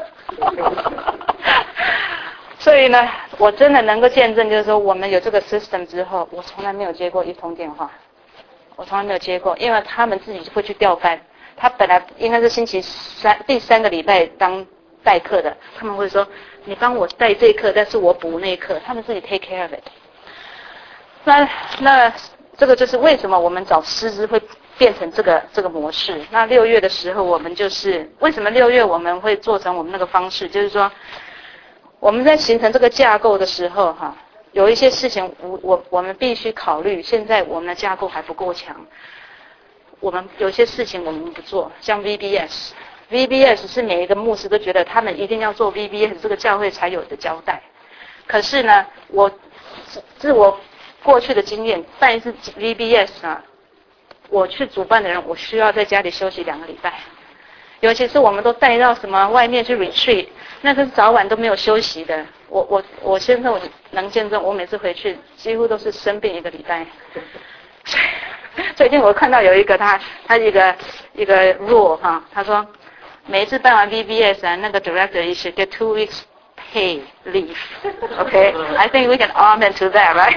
所以呢，我真的能够见证，就是说我们有这个 system 之后，我从来没有接过一通电话。 我从来没有接过，因为他们自己会去调班。他本来应该是星期三第三个礼拜当代课的，他们会说你帮我带这一课，但是我补那一课，他们自己 take care of it。那那这个就是为什么我们找师资会变成这个这个模式。那六月的时候，我们就是为什么六月我们会做成我们那个方式，就是说我们在形成这个架构的时候，哈，有一些事情我我我们必须考虑，现在我们的架构还不够强。我们有些事情我们不做，像 V B S。V B S 是每一个牧师都觉得他们一定要做 V B S， 这个教会才有的交代。可是呢，我这是我过去的经验，办一次 V B S 啊，我去主办的人，我需要在家里休息两个礼拜。尤其是我们都带到什么外面去 retreat， 那个早晚都没有休息的。我我我先生我能见证，我每次回去几乎都是生病一个礼拜。最近我看到有一个他他一个一个 rule 哈，他说每一次办完 V B S 啊，那个 director you should get two weeks pay leave. Okay, I think we can amen to that, right?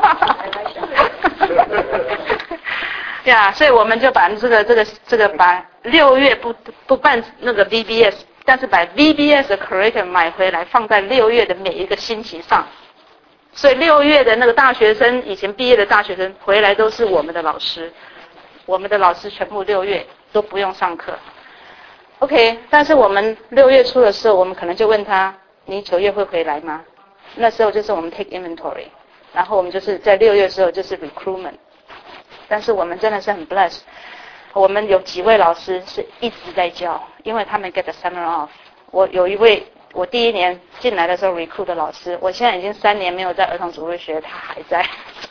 呀， yeah, 所以我们就把这个这个这个把六月不不办那个 V B S， 但是把 V B S 的 curriculum 买回来放在六月的每一个星期上。所以六月的那个大学生，以前毕业的大学生回来都是我们的老师，我们的老师全部六月都不用上课。OK， 但是我们六月初的时候，我们可能就问他，你九月会回来吗？那时候就是我们 take inventory， 然后我们就是在六月的时候就是 recruitment。但是我们真的是很 blessed， 我们有几位老师是一直在教，因为他们 get the summer off。我有一位。我第一年进来的时候 recruit 的老师，我现在已经三年没有在儿童主日学，他还在。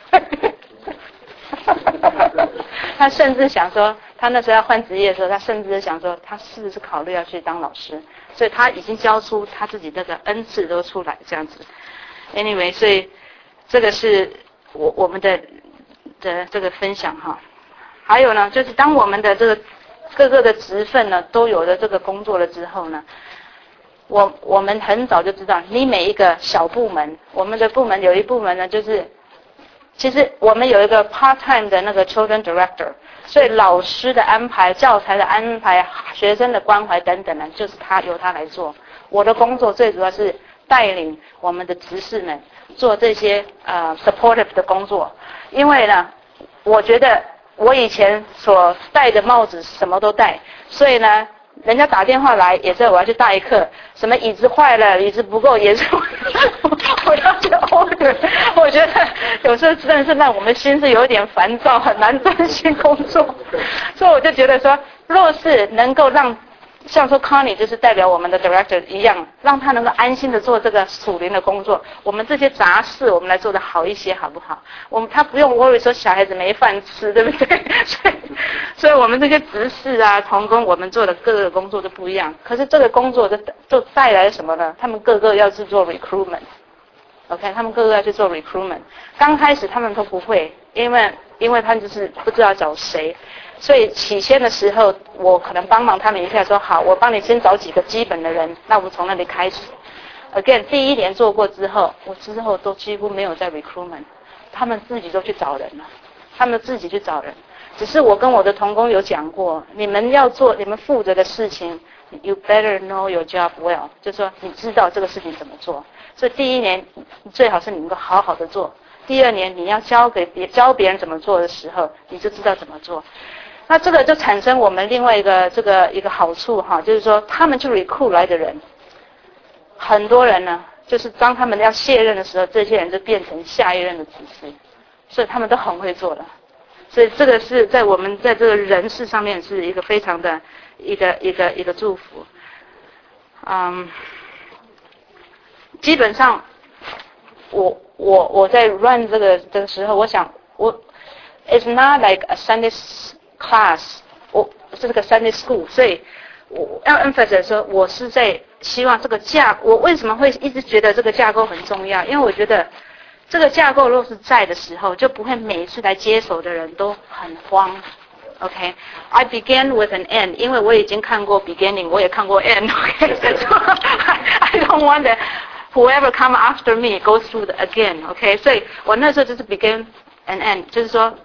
他甚至想说，他那时候要换职业的时候，他甚至想说，他是不是考虑要去当老师？所以他已经教出他自己这个恩赐都出来这样子。Anyway， 所以这个是我我们的的这个分享哈。还有呢，就是当我们的这个各个的职分呢都有了这个工作了之后呢。我我们很早就知道，你每一个小部门，我们的部门有一部门呢，就是其实我们有一个 part-time 的那个 children director， 所以老师的安排、教材的安排、学生的关怀等等呢，就是他由他来做。我的工作最主要是带领我们的执事们做这些呃 supportive 的工作，因为呢，我觉得我以前所戴的帽子什么都戴，所以呢。人家打电话来也是我要去代课，什么椅子坏了，椅子不够也是我我要去 order。我觉得有时候真的是让我们心是有点烦躁，很难专心工作。所以我就觉得说，若是能够让像说 Connie 就是代表我们的 director 一样，让他能够安心的做这个属灵的工作，我们这些杂事我们来做的好一些，好不好？我们他不用 worry 说小孩子没饭吃，对不对？所以，所以我们这些执事啊、同工，我们做的各个工作都不一样。可是这个工作就就带来什么呢？他们各个要去做 recruitment。OK， 他们各个要去做 recruitment。刚开始他们都不会，因为因为他们就是不知道找谁。所以起先的时候，我可能帮忙他们一下，说好，我帮你先找几个基本的人，那我们从那里开始。Again， 第一年做过之后，我之后都几乎没有在 recruitment， 他们自己都去找人了，他们自己去找人。只是我跟我的同工有讲过，你们要做你们负责的事情 ，you better know your job well， 就是说你知道这个事情怎么做。所以第一年最好是你能够好好的做，第二年你要教给别教别人怎么做的时候，你就知道怎么做。那这个就产生我们另外一个这个一个好处哈，就是说他们去 recruit 来的人，很多人呢，就是当他们要卸任的时候，这些人就变成下一任的执事，所以他们都很会做了。所以这个是在我们在这个人事上面是一个非常的一个一个一个祝福。嗯，基本上我我我在 run 这个的时候，我想我 it's not like a Sunday class， 我是个 Sunday school， 所以我要 emphasize 说，我是在希望这个架，我为什么会一直觉得这个架构很重要？因为我觉得这个架构若是在的时候，就不会每一次来接手的人都很慌。Okay, I began with an end， 因为我已经看过 beginning， 我也看过 end。Okay, so I, I don't want that whoever come after me goes through the again。Okay， 所以我那时候就是 begin and end， 就是说。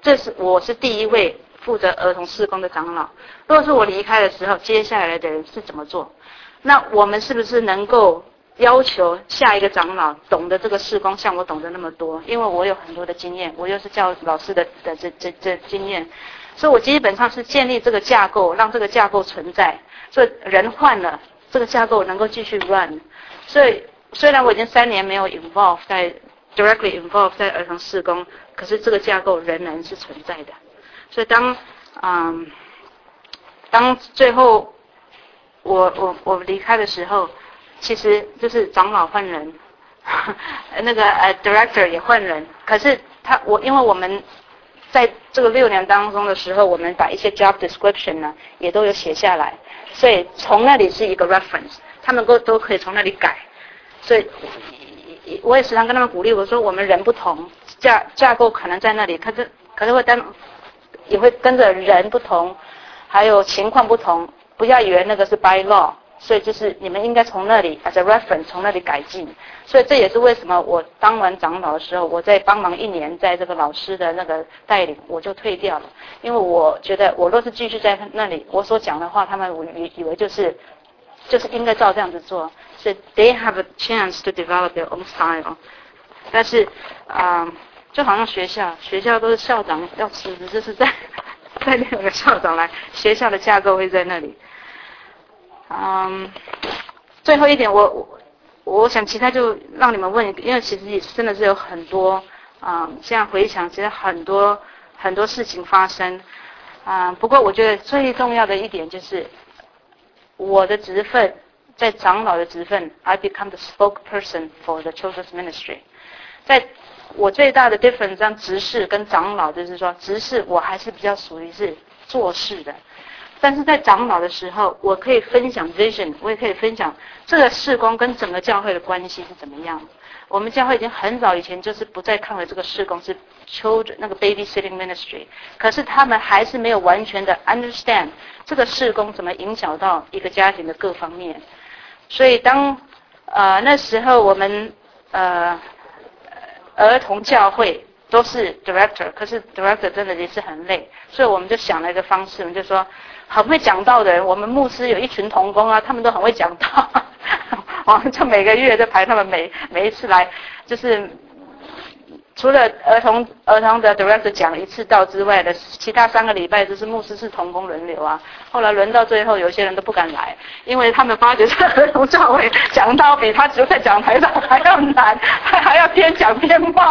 这是我是第一位负责儿童事工的长老。如果是我离开的时候，接下来的人是怎么做？那我们是不是能够要求下一个长老懂得这个事工像我懂得那么多？因为我有很多的经验，我又是教老师的的这这这经验，所以我基本上是建立这个架构，让这个架构存在。所以人换了，这个架构能够继续 run。所以虽然我已经三年没有 involve 在 directly involve 在儿童事工，可是这个架构仍然是存在的。所以当嗯当最后我我我离开的时候，其实就是长老换人，那个呃 director 也换人。可是他我因为我们在这个六年当中的时候，我们把一些 job description 呢也都有写下来，所以从那里是一个 reference， 他们都都可以从那里改。所以我也时常跟他们鼓励，我说我们人不同，架架构可能在那里，可是可是会跟也会跟着人不同，还有情况不同，不要以为那个是 by law。所以就是你们应该从那里 as a reference 从那里改进。所以这也是为什么我当完长老的时候，我在帮忙一年，在这个老师的那个带领，我就退掉了。因为我觉得我若是继续在那里，我所讲的话，他们以以为就是就是应该照这样子做。所以 they have a chance to develop their own style。但是啊、呃，就好像学校，学校都是校长要辞职，就是在在那个校长来，学校的架构会在那里。嗯，最后一点我，我我想其他就让你们问，因为其实也真的是有很多，嗯，现在回想，其实很多很多事情发生，啊、嗯，不过我觉得最重要的一点就是，我的职分在长老的职分 ，I become the spokesperson for the children's ministry。在我最大的 difference， 像执事跟长老，就是说，执事我还是比较属于是做事的。但是在长老的时候，我可以分享 vision， 我也可以分享这个事工跟整个教会的关系是怎么样。我们教会已经很早以前就是不再看为这个事工是 children 那个 babysitting ministry， 可是他们还是没有完全的 understand 这个事工怎么影响到一个家庭的各方面。所以当呃那时候我们呃儿童教会都是 director， 可是 director 真的也是很累，所以我们就想了一个方式，我们就说很会讲道的人，我们牧师有一群同工啊，他们都很会讲道，我们就每个月就排他们每每一次来，就是除了儿童儿童的 director 讲一次道之外的，其他三个礼拜就是牧师是同工轮流啊。后来轮到最后，有些人都不敢来，因为他们发觉在儿童教会讲道比他只在讲台上还要难，他还要边讲边骂。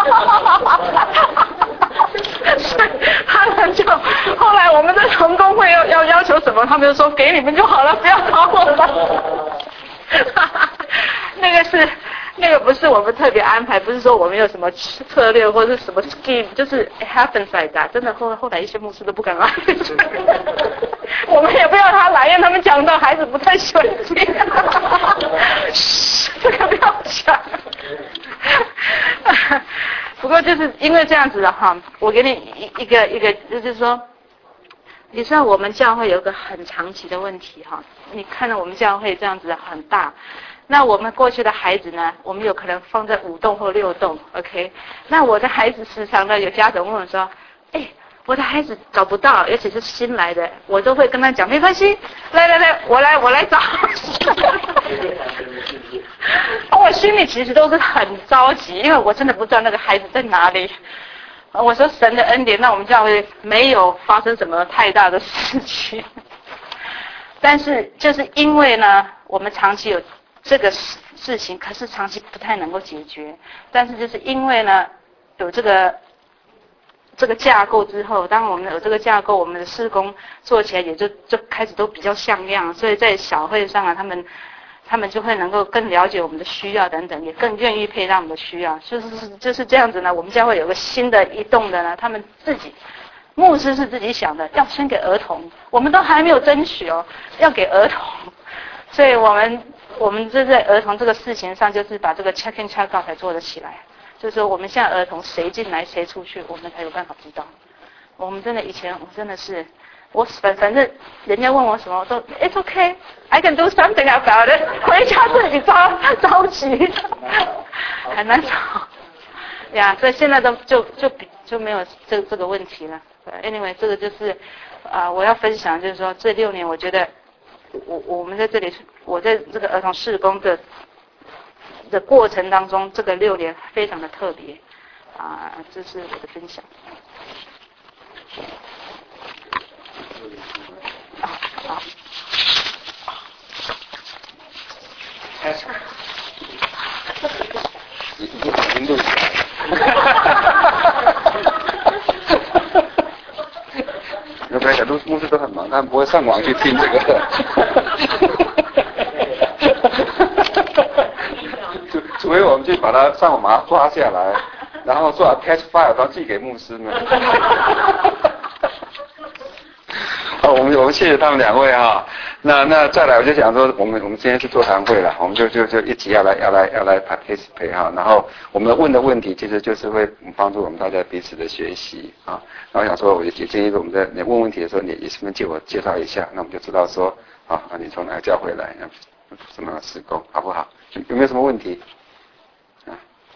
所以他们就后来我们的同工会要要要求什么，他们就说给你们就好了，不要找我了。那个是那个不是我们特别安排，不是说我们有什么策略或者是什么 scheme， 就是 it happens like that。真的后后来一些牧师都不敢来，我们也不要他来，因为他们讲到孩子不太喜欢听。这个不要讲。不过就是因为这样子的哈，我给你一一个一个就是说，你知道我们教会有个很长期的问题哈，你看到我们教会这样子很大。那我们过去的孩子呢，我们有可能放在五栋或六栋 ，OK？ 那我的孩子时常呢，有家长问我说：“哎，我的孩子找不到，而且是新来的，我都会跟他讲，没关系，来来来，我来我来找。”我心里其实都是很着急，因为我真的不知道那个孩子在哪里。我说神的恩典，那我们教会没有发生什么太大的事情，但是就是因为呢，我们长期有这个事情，可是长期不太能够解决。但是就是因为呢，有这个这个架构之后，当我们有这个架构，我们的事工做起来也就就开始都比较像样。所以在小会上啊，他们他们就会能够更了解我们的需要等等，也更愿意配上我们的需要。就是就是这样子呢。我们教会有个新的一栋的呢，他们自己牧师是自己想的，要先给儿童，我们都还没有争取哦，要给儿童。所以我们我们这在儿童这个事情上，就是把这个 check in check out 才做得起来。就是说我们现在儿童谁进来谁出去，我们才有办法知道。我们真的以前我真的是，我反反正人家问我什么，我都 it's okay, I can do something about it。回家自己着着急，很难找呀。所以现在都就就比就没有这这个问题了。Anyway， 这个就是啊、呃，我要分享就是说这六年，我觉得我我们在这里，我在这个儿童事工的的过程当中，这个六年非常的特别啊、呃，这是我的分享。啊好。 开始。已经已经录起来了。要不然很多牧师都很忙，他们不会上网去听这个的。除除非我们去把它上网把它抓下来，然后做 attach file， 然后寄给牧师们。好，我们我们谢谢他们两位哈。那那再来，我就想说，我们我们今天是座谈会了，我们就就就一起要来要来要来 participate 哈。然后我们问的问题，其实就是会帮助我们大家彼此的学习啊。然后想说，我也建议我们在你问问题的时候，你也顺便借我介绍一下，那我们就知道说，啊，你从哪个教会来，什么事工，好不好？有没有什么问题？啊？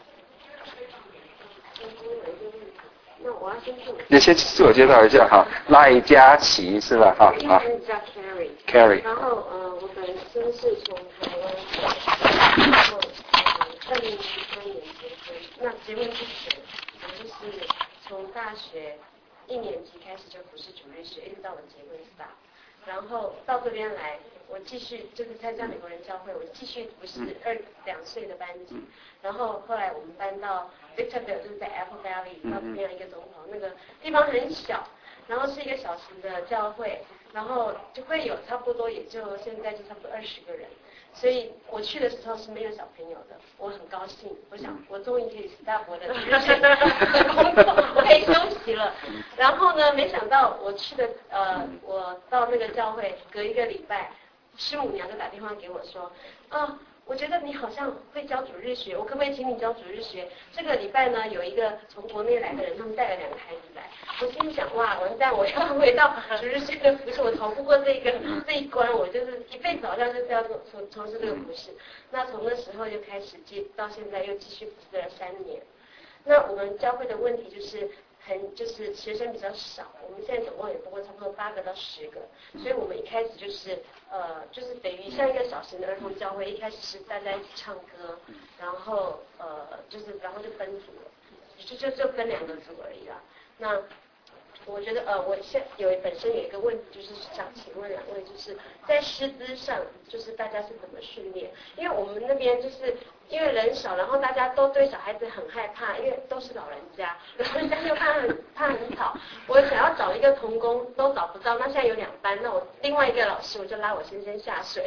那我要先自我。 你先自我介绍一下哈，赖佳琪是吧？哈啊。 叫 Carrie。 Carrie。 然后呃，我本身是从台湾，然后呃，二零零三年结婚。那结婚之前，我就是从大学一年级开始就服侍主日学，一直到我结婚 start。然后到这边来，我继续就是参加美国人教会，我继续服侍二两岁的班级。然后后来我们搬到 Victorville， 就是在 Apple Valley 到这边一个总统，那个地方很小，然后是一个小型的教会，然后就会有差不多也就现在就差不多二十个人。所以我去的时候是没有小朋友的，我很高兴，我想我终于可以 stop 我的工作，我可以休息了。然后呢，没想到我去的呃，我到那个教会，隔一个礼拜，师母娘就打电话给我说，啊，我觉得你好像会教主日学，我可不可以请你教主日学？这个礼拜呢，有一个从国内来的人，他们带了两个孩子来。我心里想，哇，完蛋，我要回到主日学的服侍，我逃不过这个这一关，我就是一辈子好像就是要做从从事这个服侍。那从那时候就开始接，到现在又继续服侍了三年。那我们教会的问题就是很就是学生比较少，我们现在总共也不过差不多八个到十个，所以我们一开始就是呃就是等于像一个小型的儿童教会，一开始是大家一起唱歌，然后呃就是然后就分组了，就就就分两个组而已啦。那我觉得呃我现有本身有一个问题，就是想请问两位，就是在师资上，就是大家是怎么训练？因为我们那边就是因为人少，然后大家都对小孩子很害怕，因为都是老人家，老人家又怕很怕很吵。我想要找一个童工都找不到，那现在有两班，那我另外一个老师我就拉我先生下水，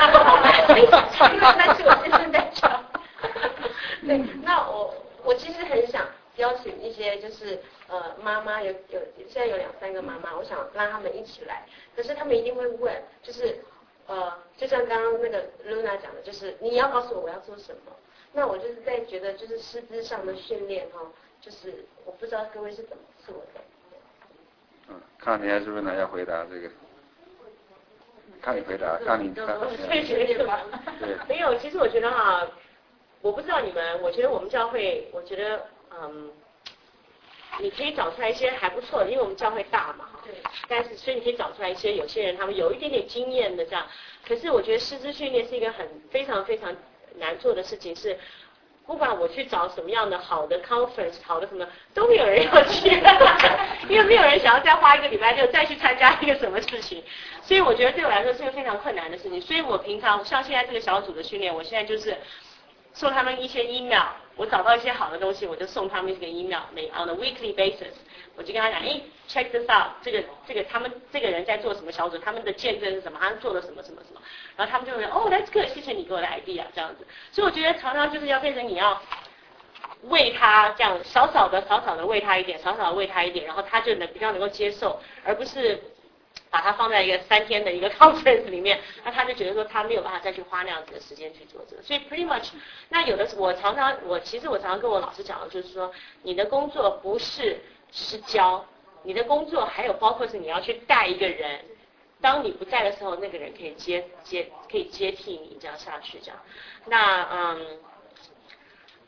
但是我先生在教。对，那我我其实很想邀请一些就是呃妈妈有有现在有两三个妈妈，我想让他们一起来，可是他们一定会问，就是呃就像刚刚那个 Luna 讲的，就是你要告诉我我要做什么。那我就是在觉得就是师资上的训练哈，就是我不知道各位是怎么做的。 嗯，看你还是不是要回答这个？看你回答，看你看。 对，没有，其实我觉得哈，我不知道你们，我觉得我们教会，我觉得嗯，你可以找出来一些还不错的，因为我们教会大嘛哈。对。但是所以你可以找出来一些有些人他们有一点点经验的这样，可是我觉得师资训练是一个很非常非常难做的事情，是不管我去找什么样的好的 conference 好的什么都没有人要去，因为没有人想要再花一个礼拜六再去参加一个什么事情，所以我觉得对我来说是个非常困难的事情。所以我平常像现在这个小组的训练，我现在就是送他们一些 email， 我找到一些好的东西，我就送他们一个 email， 每 on a weekly basis， 我就跟他讲，哎 ，check this out， 这个这个他们这个人在做什么小组，他们的见证是什么，他们做了什么什么什么，然后他们就会哦 ，that's good， 谢谢你给我的 idea 这样子。所以我觉得常常就是要变成你要喂他这样少少的少少的喂他一点，少少的喂他一点，然后他就能比较能够接受，而不是把它放在一个三天的一个 conference 里面，那他就觉得说他没有办法再去花那样子的时间去做这个，所以 pretty much， 那有的是我常常我其实我常常跟我老师讲的就是说，你的工作不是是教，你的工作还有包括是你要去带一个人，当你不在的时候，那个人可以接接可以接替你这样下去这样，那嗯。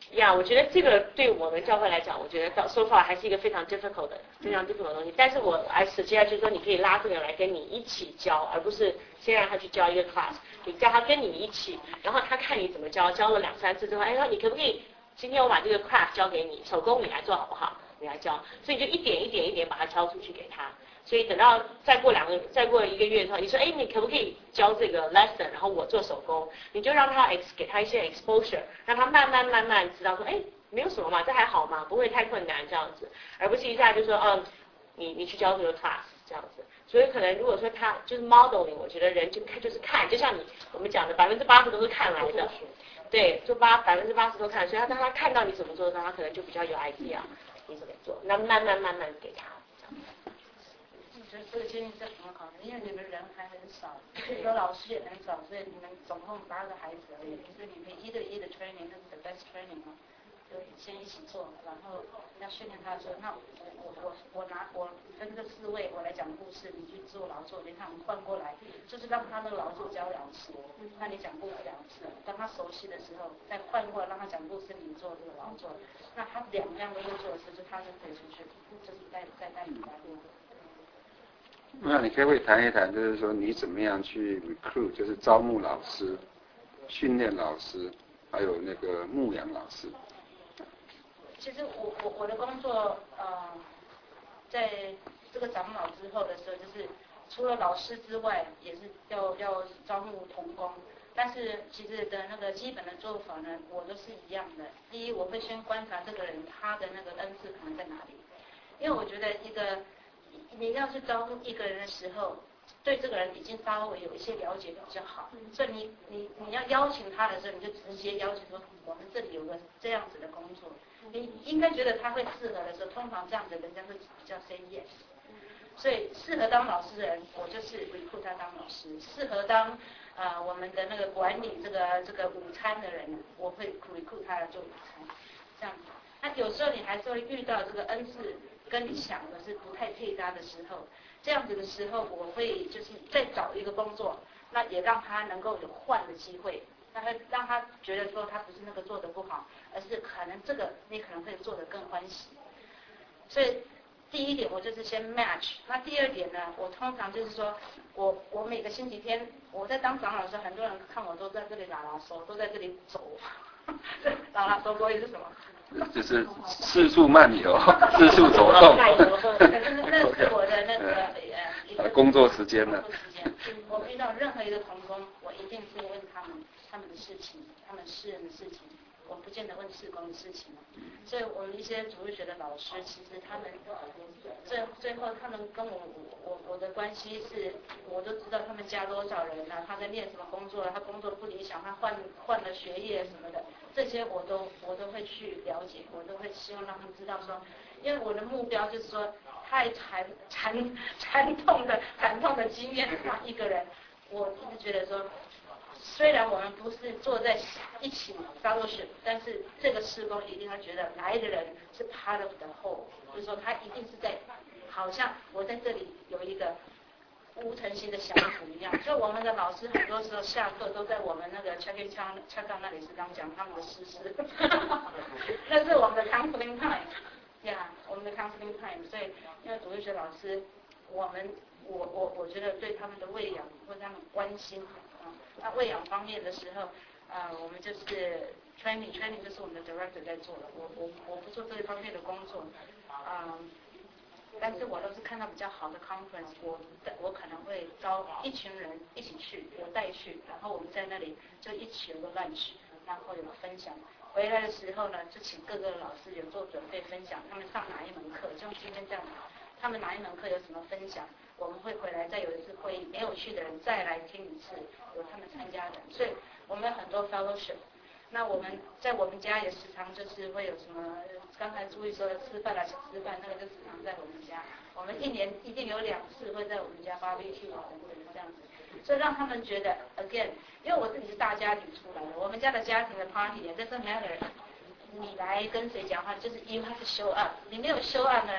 呀，我觉得这个对我们教会来讲，我觉得到 so far 还是一个非常 difficult 的、非常 difficult 的东西。但是我还是接下来就是说，你可以拉这个人来跟你一起教，而不是先让他去教一个 class， 你叫他跟你一起，然后他看你怎么教，教了两三次之后，哎，那你可不可以今天我把这个 craft 交给你，手工你来做好不好？你来教，所以就一点一点一点把它敲出去给他。所以等到再过两个再过一个月之后，你说哎，你可不可以教这个 lesson， 然后我做手工，你就让他 ex 给他一些 exposure， 让他慢慢慢慢知道说，哎，没有什么嘛，这还好嘛，不会太困难这样子，而不是一下就说，嗯，你你去教这个 class 这样子。所以可能如果说他就是 modeling， 我觉得人就看就是看，就像你我们讲的百分之八十都是看来的，对，就八百分之八十都看，所以他当他看到你怎么做的时候，他可能就比较有 idea 你怎么做，那慢慢慢慢给他。 我觉得这个建议是很好的，因为你们人还很少，有的老师也很少，所以你们总共八个孩子而已，所以你们一对一的 training， 那是 the best training 嘛，就先一起做，然后要训练他说，那我我我拿我分这四位我来讲故事，你去做劳作，你看我们换过来，就是让他那个劳作教两次，那你讲故事两次，当他熟悉的时候再换过来让他讲故事，你做这个劳作，那他两样都会做的时候，就他就可以出去，就是带再带你带路。 那你可不可以谈一谈，就是说你怎么样去 recruit， 就是招募老师、训练老师，还有那个牧养老师？ 其实我我我的工作，呃，在这个长老之后的时候，就是除了老师之外，也是要要招募同工。但是其实的那个基本的做法呢，我都是一样的。第一，我会先观察这个人他的那个恩赐可能在哪里，因为我觉得一个。你要是招募一个人的时候，对这个人已经稍微有一些了解比较好，所以你你你要邀请他的时候，你就直接邀请说，我们这里有个这样子的工作，你应该觉得他会适合的时候，通常这样子人家会比较 say yes。所以适合当老师的人，我就是 recruit 他当老师；适合当呃我们的那个管理这个这个午餐的人，我会 recruit 他来做午餐，这样子。那有时候你还是会遇到这个恩赐。跟你想的是不太配搭的时候，这样子的时候，我会就是再找一个工作，那也让他能够有换的机会，那会让他觉得说他不是那个做得不好，而是可能这个你可能会做得更欢喜。所以第一点我就是先 match， 那第二点呢，我通常就是说我我每个星期天我在当长老的时候，很多人看我都在这里拉拉手，都在这里走，拉拉手国语是什么？ 就是四处漫游，四处走动。 可是那是我的那个呃工作时间呢。 工作时间，我遇到任何一个同工，我一定是问他们他们的事情，他们私人的事情，我不见得问事工的事情。所以我们一些主日学的老师，其实他们最最后他们跟我我我的关系是，我都知道他们家多少人啊，他在念什么工作，他工作不理想，他换换了学业什么的。这些我都我都会去了解，我都会希望让他们知道说，因为我的目标就是说，太惨惨惨痛的惨痛的经验让一个人，我一直觉得说，虽然我们不是坐在一起 fellowship， 但是这个事工一定要觉得来的人是 part of the whole， 就是说他一定是在，好像我在这里有一个。无尘性的享福一样，所以我们的老师很多时候下课都在我们那个 check-in 窗 check-out 那里是刚讲他们的诗诗，那是我们的 counseling time， 呀， yeah, 我们的 counseling time， 所以因为主日学老师，我们我我我觉得对他们的喂养或他们关心啊，那喂养方面的时候，呃，我们就是 training training 就是我们的 director 在做的，我我我不做这一方面的工作，啊、嗯。但是我都是看到比较好的 conference， 我我可能会招一群人一起去，我带去，然后我们在那里就一起有个 lunch， 然后有个分享。回来的时候呢，就请各个老师有做准备分享，他们上哪一门课，像今天这样，他们哪一门课有什么分享，我们会回来再有一次会议，没有去的人再来听一次，有他们参加的，所以我们有很多 fellowship。那我们在我们家也时常就是会有什么，刚才注意说的吃饭啊，想吃饭，那个就时常在我们家。我们一年一定有两次会在我们家 barbecue 啊，这样子，所以让他们觉得 again， 因为我自己是大家庭出来的，我们家的家庭的 party 也在这 matter， 你来跟谁讲话，就是 you have to show up， 你没有 show up 呢，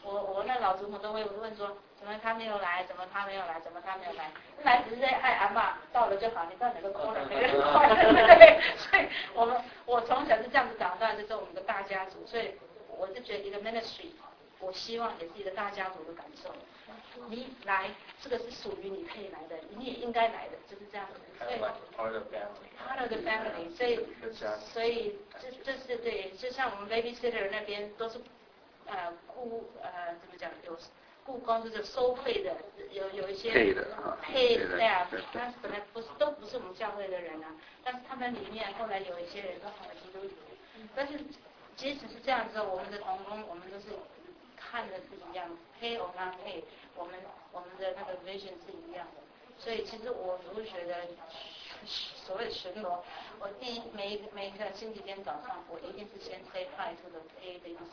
我我那老祖母都会问说，怎么他没有来？怎么他没有来？怎么他没有来？来只是在爱阿嬷，到了就好，你到哪个 corner 没人管，对不对？所以我们我从小是这样子长大，就是我们的大家族，所以我就觉得一个 ministry， 我希望也是一个大家族的感受。你来，这个是属于你可以来的，你也应该来的，就是这样子。所以 part of family。 part of the family， 所以所以这这是对，就像我们 babysitter 那边都是呃雇呃怎么讲有雇工就是收费的，有有一些配的啊配 staff， 但是本来不是都不是我们教会的人啊，但是他们里面后来有一些人都好基督徒，但是即使是这样子，我们的同工我们都是看的是一样 ，pay or not pay， 我们我们的那个 vision 是一样的，所以其实我不觉得所谓的巡逻，我第一每一每一个星期天早上，我一定是先 say hi to the pay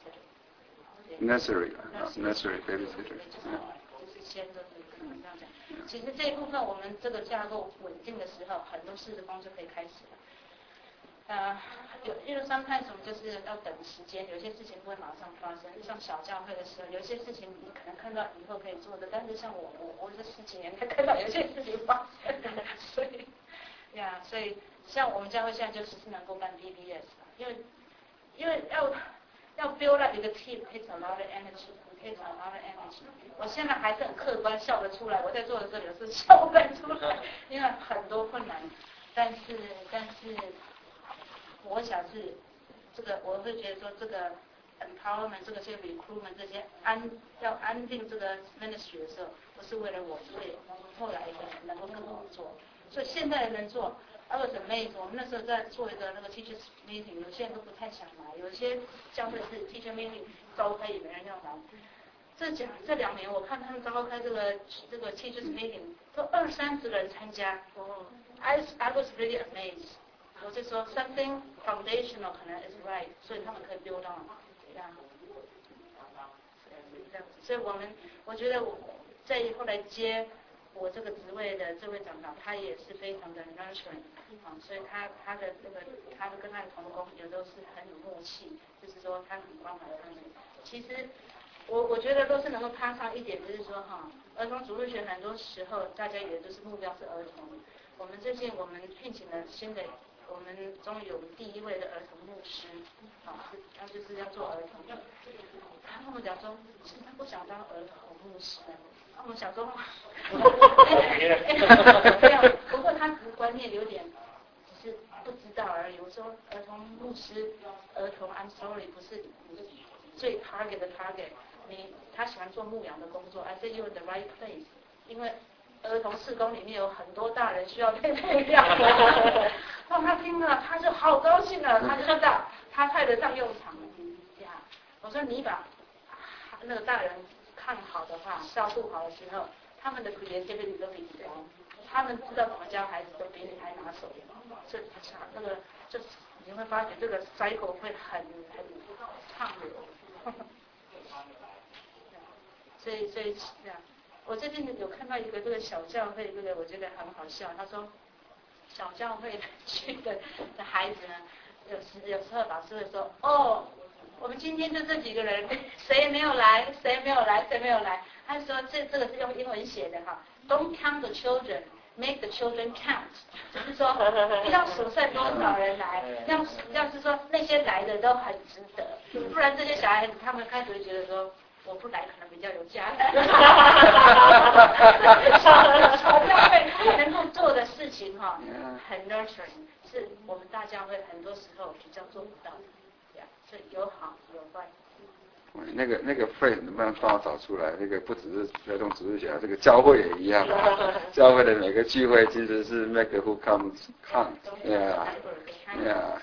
babysitter。Nursery， nursery babysitter。 就是先就是这样讲。其实这一部分我们这个架构稳定的时候，很多事的工作可以开始了。呃，有，因为 sometimes 我们就是要等时间，有些事情不会马上发生。像小教会的时候，有些事情你可能看到以后可以做的，但是像我，我我这十几年才看到有些事情发生，所以，呀，所以像我们教会现在就是能够办 B B S， 因为因为要要 build up 一个 team takes a lot of energy， takes a lot of energy。我现在还是很客观笑得出来，我在做的时候有时笑不出来，因为很多困难，但是但是。我想是这个，我会觉得说这个 empowerment， 这个些 recruitment， 这些安要安定这个 ministry 的时候，不是为了我，是为后来的人能够跟我做。所以现在的人做 ，I was amazed。我们那时候在做一个那个 teachers meeting， 有些人都不太想来，有些教会是 teacher meeting 召开也没人要来。这讲这两年我看他们召开这个这个 teachers meeting， 都二三十个人参加。I I was really amazed。我就说 something foundational 可能 is right， 所以他们可以 build on， 这样，这样子。所以我们我觉得我在后来接我这个职位的这位长老，他也是非常的 nurturing， 啊，所以他他的这个他的跟他的同工也都是很有默契，就是说他很关怀他们。其实我我觉得都是能够踏上一点，就是说哈，儿童主日学很多时候大家以为就是目标是儿童，我们最近我们聘请了新的。我们终于有第一位的儿童牧师，啊，他就是要做儿童。他跟我讲说，其实他不想当儿童牧师。啊，我想说，这样，不过他只是观念有点，只是不知道而已。我说儿童牧师，儿童 I'm sorry 不是你最 target 的 target， 你他喜欢做牧养的工作 ，I say you're in the right place， 因为。儿童事工里面有很多大人需要被牧养，让他听了他就好高兴了，他就知道他派得上用场了。呀，我说你把那个大人看好的话，照顾好的时候，他们的 creativity 都比你高，他们知道怎么教孩子都比你还拿手。这那个就你会发觉这个 cycle 会很很畅流。所以所以这样。我最近有看到一个这个小教会，这个我觉得很好笑。他说，小教会去的的孩子呢，有时有时候老师会说，哦，我们今天就这几个人，谁也没有来，谁没有来，谁没有来。他说这这个是用英文写的哈 ，Don't count the children, make the children count， 就是说不要数算多少人来，要要是说那些来的都很值得，不然这些小孩子他们开始会觉得说。我不来可能比较有价值。小教会能够做的事情哈，很 nurturing， 是我们大教会很多时候比较做不到的，所以有好有坏。 那个那个 phrase 能不能帮我找出来？那个不只是儿童主日学，这个教会也一样、啊。教会的每个聚会其实是 make who comes count。Yeah，yeah，yeah。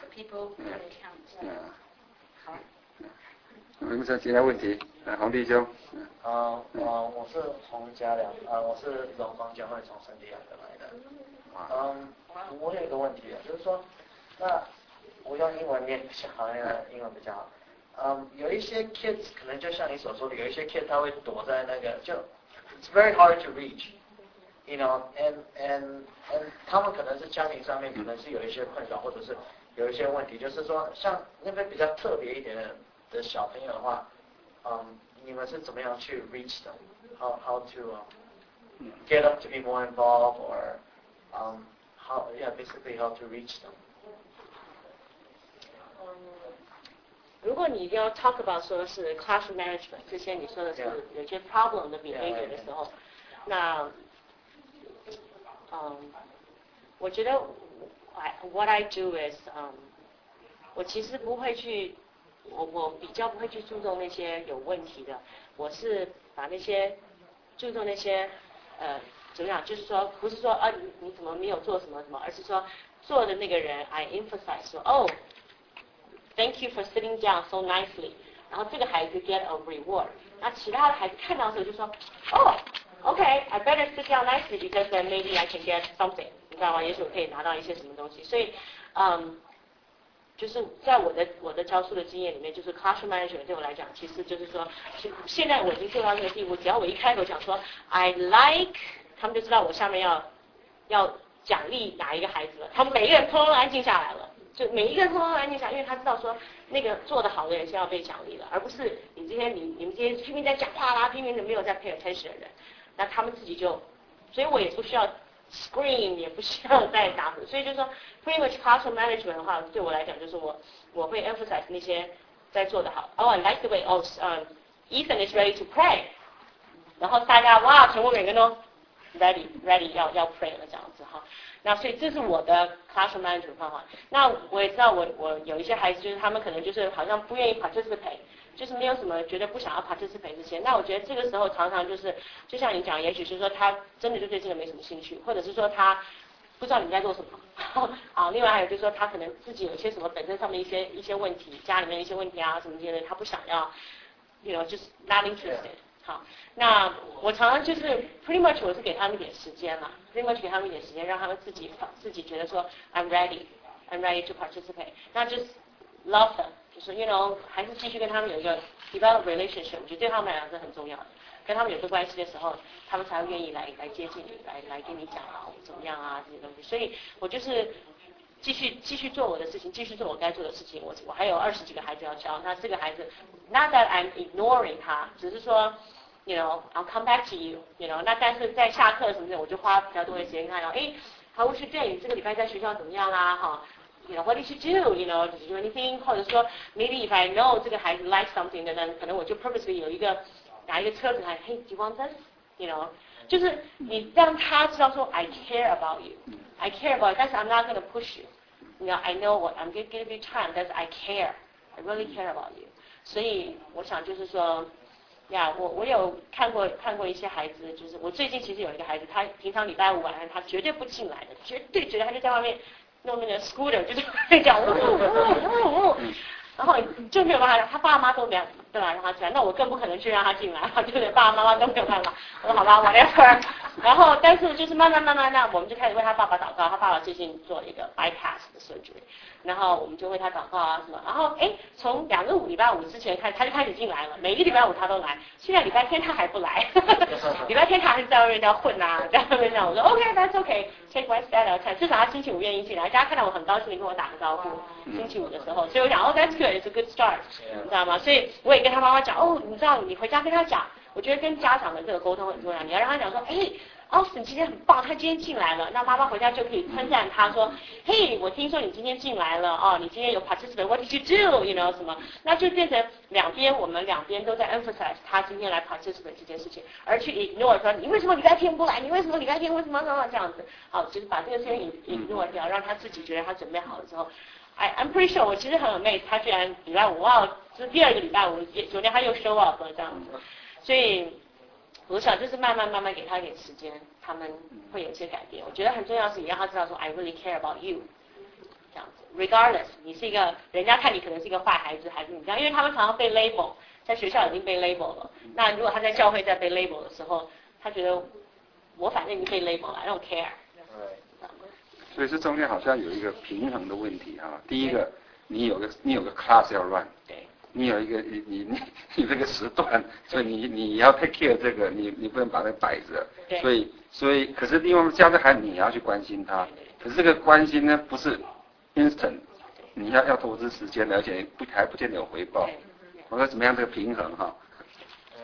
我们说其他问题，呃，洪弟兄。 啊、呃，呃，我是洪家良，啊、呃，我是荣光教会从圣地亚哥来的。嗯，我有一个问题啊，就是说，那我用英文念，好像英文比较好。嗯，有一些 kids 可能就像你所说的，有一些 kids 他会躲在那个，就 it's very hard to reach，you know，and and and 他们可能是家庭上面可能是有一些困扰，或者是有一些问题，就是说像那边比较特别一点的。的小朋友的话，嗯， 你们是怎么样去 reach them? How how to um, get them to be more involved, or um, how yeah basically how to reach them? 嗯，如果你一定要 talk about 说是 classroom management 这些你说的是 Yeah. 有些 problem 的 behavior Yeah. 的时候，那嗯，我觉得 I, what I do is 嗯，我其实不会去，我我比较不会去注重那些有问题的，我是把那些注重那些呃怎么讲，就是说不是说啊你你怎么没有做什么什么，而是说做的那个人 I emphasize 说哦 ，thank you for sitting down so nicely， 然后这个孩子 get a reward， 那其他的孩子看到的时候就说哦 ，OK，I better sit down nicely because then maybe I can get something， 你知道吗？也许我可以拿到一些什么东西，所以嗯。就是在我的我的教书的经验里面，就是 classroom management 对我来讲，其实就是说，现在我已经做到这个地步，只要我一开口讲说 I like， 他们就知道我下面要要奖励哪一个孩子了，他们每一个人通通安静下来了，就每一个人通通安静下来，因为他知道说那个做得好的人是要被奖励的，而不是你今天你你们今天拼命在讲话啦，拼命的没有在 pay attention 的人，那他们自己就，所以我也不需要。Screen 也不需要再打鼓，所以就是说 pretty much classroom management 的话，对我来讲就是我我会 emphasize 那些在做得好。Oh, I like the way oh, um, Ethan is ready to pray， 然后大家哇，全部每个人都 ready ready 要要 pray 了这样子哈。那所以这是我的 classroom management 方法。那我也知道我我有一些孩子就是他们可能就是好像不愿意 participate。就是没有什么觉得不想要 participate 这些，那我觉得这个时候常常就是就像你讲，也许是说他真的就对这个没什么兴趣，或者是说他不知道你在做什么啊。另外还有就是说他可能自己有一些什么本身上面一些一些问题，家里面一些问题啊什么之类的，他不想要 ，you know 就是 not interested。好，那我常常就是 pretty much 我是给他们一点时间嘛 ，pretty much 给他们一点时间，让他们自己自己觉得说 I'm ready，I'm ready to participate， 那就是 love them。就是 you know 还是继续跟他们有一个 develop relationship， 我觉得对他们来讲是很重要的。跟他们有个关系的时候，他们才会愿意来来接近你，来来跟你讲啊怎么样啊这些东西。所以我就是继续继续做我的事情，继续做我该做的事情。我我还有二十几个孩子要教，那这个孩子 not that I'm ignoring 他，只是说 you know I'll come back to you，you know 那但是在下课什么的，我就花比较多的时间看到，哎，好，我去对你这个礼拜在学校怎么样啦哈。You know, what did you do? You know, did you do anything? 或者说 maybe if I know 这个孩子 like something， then 可能我就 purposely 有一个拿一个车子来 ，Hey, do you want this? You know， 就是你让他知道说 I care about you, I care about you， 但是 I'm not going to push you. You know, I know what I'm going to give you time, but I care, I really care about you. 所以我想就是说，呀，我我有看过看过一些孩子，就是我最近其实有一个孩子，他平常礼拜五晚上他绝对不进来的，绝对绝对他就在外面。弄那个 scooter 就是会讲呜呜呜呜，然后就没有办法，他爸妈都没有办法让他进来，那我更不可能去让他进来，对不对？爸爸妈妈都没有办法。我说好吧 ，whatever。然后但是就是慢慢慢慢那我们就开始为他爸爸祷告，他爸爸最近做了一个 bypass 的 surgery， 然后我们就为他祷告啊什么，然后哎从两个五礼拜五之前开他就开始进来了，每个礼拜五他都来，现在礼拜天他还不来，礼拜天他还是在外面在混啊，在外面这样，我说 OK that's OK。Take one step at a time， 至少他星期五愿意进来，大家看到我很高兴的跟我打个招呼。星期五的时候，所以我想，哦 ，That's good， it's a good start， 你知道吗？所以我也跟他妈妈讲，哦，你知道，你回家跟他讲，我觉得跟家长的这个沟通很重要，你要让他讲说，哎。Austin 今天很棒，他今天进来了，那妈妈回家就可以称赞他说，嘿，我听说你今天进来了哦，你今天有 participate，what did you do？you know 什么？那就变成两边我们两边都在 emphasize 他今天来 participate 这件事情，而去 ignore 说你为什么礼拜天不来？你为什么礼拜天为什么这样子？好，就是把这个事情 ignore 掉，让他自己觉得他准备好了之后。I I'm pretty sure 我其实很 amazed， 他居然礼拜五哇，就是第二个礼拜五，昨天他又 show up 了这样子，所以。我想就是慢慢慢慢给他一点时间，他们会有一些改变。我觉得很重要的是你让他知道说 I really care about you， 这样子 ，regardless 你是一个人家看你可能是一个坏孩子还是你这样，因为他们常常被 label， 在学校已经被 label 了。那如果他在教会在被 label 的时候，他觉得我反正已经被 label 了 ，I don't care。 所以这中间好像有一个平衡的问题哈。第一个，你有个你有个 class 要 run。 对。 你有一个你你你你这个时段，所以你你要 take care 这个，你你不能把它摆着。所以所以可是另外家长孩子你要去关心他，可是这个关心呢不是 instant， 你要要投资时间的，而且不还不见得有回报。我说怎么样这个平衡哈？ 嗯，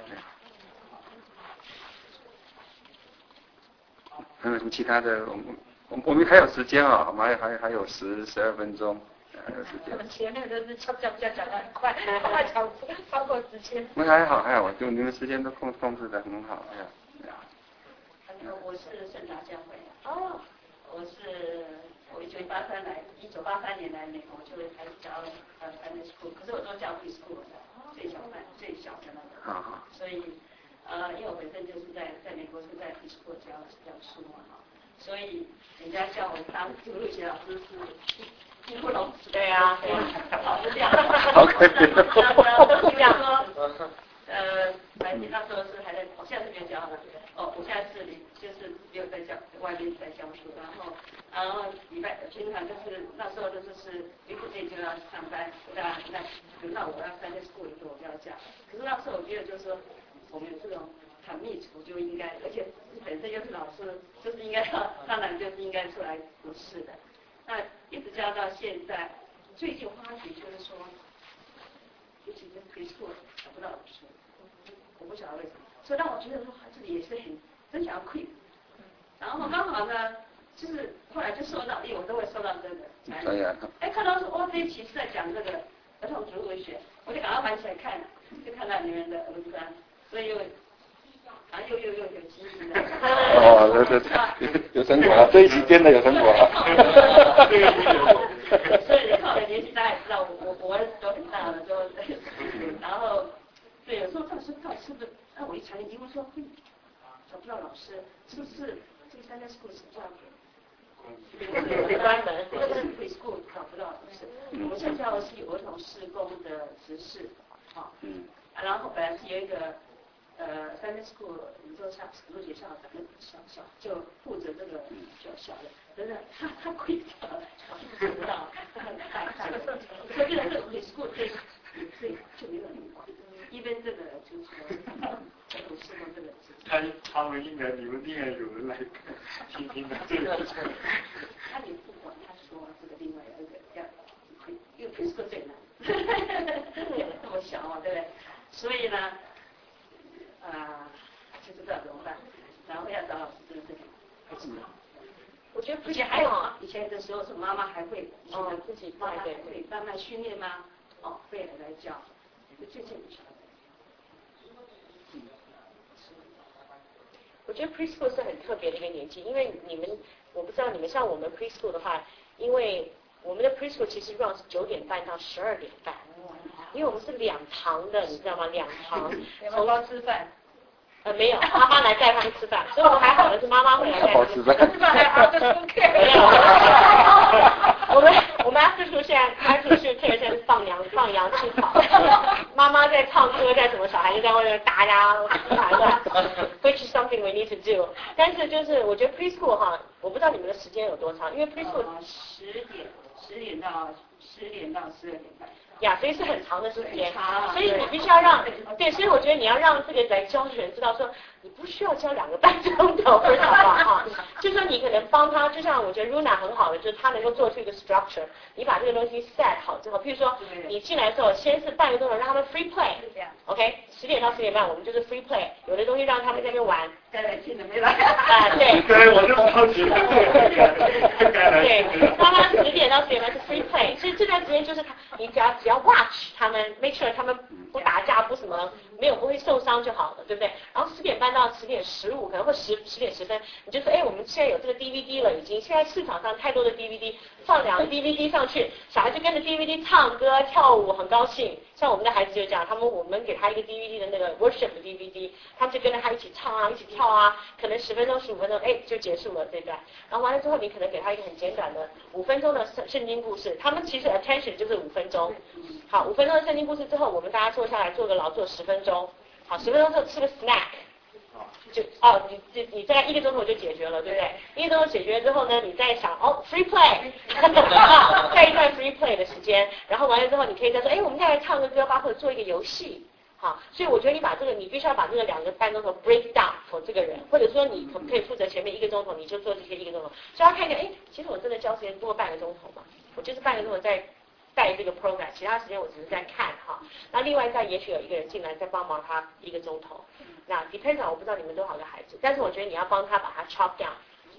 还有什么其他的？我们我们我们还有时间啊、哦，我们还还还有十十二分钟，还有时间。 我们前面都是讲讲讲讲得很快，快讲超过时间。 我还好还好，就你们时间都控控制得很好，哎呀。 我是圣达教会。哦。我是我一九八三来，一九八三年来美国就开始教呃 Sunday School， 可是我都教 preschool 的，最小班最小的那个。好好。所以呃，因为我本身就是在在美国是在 preschool 教教书嘛哈，所以人家叫我当朱露雪老师是义不容辞。 对啊， 对，好是这样。 OK。 都是这样说。呃，反正那时候是还在，我现在是没有教了。哦，我现在是就是没有在教，外面在教书，然后然后礼拜平常就是那时候就是是一不天就要上班，对吧？那那我要Sunday school的时候我就要教。可是那时候我觉得就是说，我们这种很密集就应该，而且本身又是老师，就是应该要，当然就是应该出来服侍的。那一直教到现在，最近发觉就是说，尤其是 preschool 找不到老师。我不晓得为什么，所以让我觉得说自己也是很真想要 quit。然后刚好呢，就是后来就受到，因为我都会受到这个。 哎呀。哎， 看到说哦，这一期是在讲这个儿童植物学，我就赶快翻起来看，就看到你们的文章，所以又，啊又又又有积极的。 哦，对对对，有成果了，这一期编的有成果了。 所以看我的年纪，大家也知道，我我我儿子都很大了，都，然后。对，有时候到时到底是不是？那我一查疑问说，会找不到老师，是不是这个Sunday school是这样子？ 没关门， 或者是 preschool 找不到老师。我现在教的是儿童事工的执事，好，嗯，然后本来是有一个呃Sunday school，你说像陆姐校长那小小就负责这个小小的，真的他他亏掉了，不知道，他很害怕，所以这个 preschool 这这就没有那么快。一边这个就是说，我是说这个。 他他们应该你们应该有人来听听的这个。 那你不管他说这个另外一个要，因为 preschool 最难，这么小嘛，对不对？所以呢，啊，就不知道怎么办，然后要找老师真的是很很难。我觉得而且还有以前的时候是妈妈还会， 哦，自己妈妈会慢慢训练吗？哦，会来教，最近不晓得。 我觉得 preschool 是很特别的一个年纪，因为你们，我不知道你们像我们 preschool 的话，因为我们的 preschool 其实 run 是九点半到十二点半，因为我们是两堂的，你知道吗？两堂。 从高吃饭。 呃，没有，妈妈来带他们吃饭，所以我们还好的是妈妈会来带他们吃饭。吃饭还好，就是 care。没有。我们我们 after school 现在 after school 特别现在是放羊放羊吃草，妈妈在唱歌，在什么，小孩就在外面打呀打呀 ，which is something we need to do。但是就是我觉得 preschool 哈，我不知道你们的时间有多长，因为 preschool 十点十点到十点到十二点半。 呀，所以是很长的时间，所以你必须要让，对，所以我觉得你要让这个来教的人知道说，你不需要教两个半钟头，不是好不好哈？就说你可能帮他，就像我觉得 Runa 很好的，就是他能够做出一个 structure， 你把这个东西 set 好之后，譬如说你进来的时候，先是半个钟头让他们 free play，OK， 十点到十点半我们就是 free play， 有的东西让他们在那边玩。 该来听的没来。 啊，对。 对，我就好奇。 对，妈妈十点到十点半是 free play， 所以这段时间就是他，你只要只要 watch 他们 ，make sure 他们不打架不什么，没有不会受伤就好了，对不对？然后十点半到十点十五，可能会十十点十分，你就说，哎，我们现在有这个 D V D 了，已经现在市场上太多的 D V D， 放两个 D V D 上去，小孩就跟着 D V D 唱歌跳舞，很高兴。像我们的孩子就这样，他们我们给他一个 D V D 的那个 worship 的 D V D， 他们就跟着他一起唱啊，一起跳啊，可能十分钟、十五分钟，哎，就结束了这段。然后完了之后，你可能给他一个很简短的五分钟的圣圣经故事，他们其实 attention 就是五分钟。好，五分钟的圣经故事之后，我们大家坐下来做个劳作十分钟。好，十分钟之后吃个 snack。就哦，你你你大概一个钟头就解决了，对不对？一个钟头解决之后呢，你再想哦 ，free play， 再一段 free play 的时间，然后完了之后，你可以再说，哎，我们再来唱个歌吧，或者做一个游戏，好，所以我觉得你把这个，你必须要把这个两个半钟头 break down for 这个人，或者说你可不可以负责前面一个钟头，你就做这些一个钟头，所以他看见，哎，其实我真的教时间多半个钟头嘛，我就是半个钟头在带这个 program， 其他时间我只是在看哈。那另外再也许有一个人进来再帮忙他一个钟头。那 depends on 我不知道你们多少个孩子，但是我觉得你要帮他把它 chop down，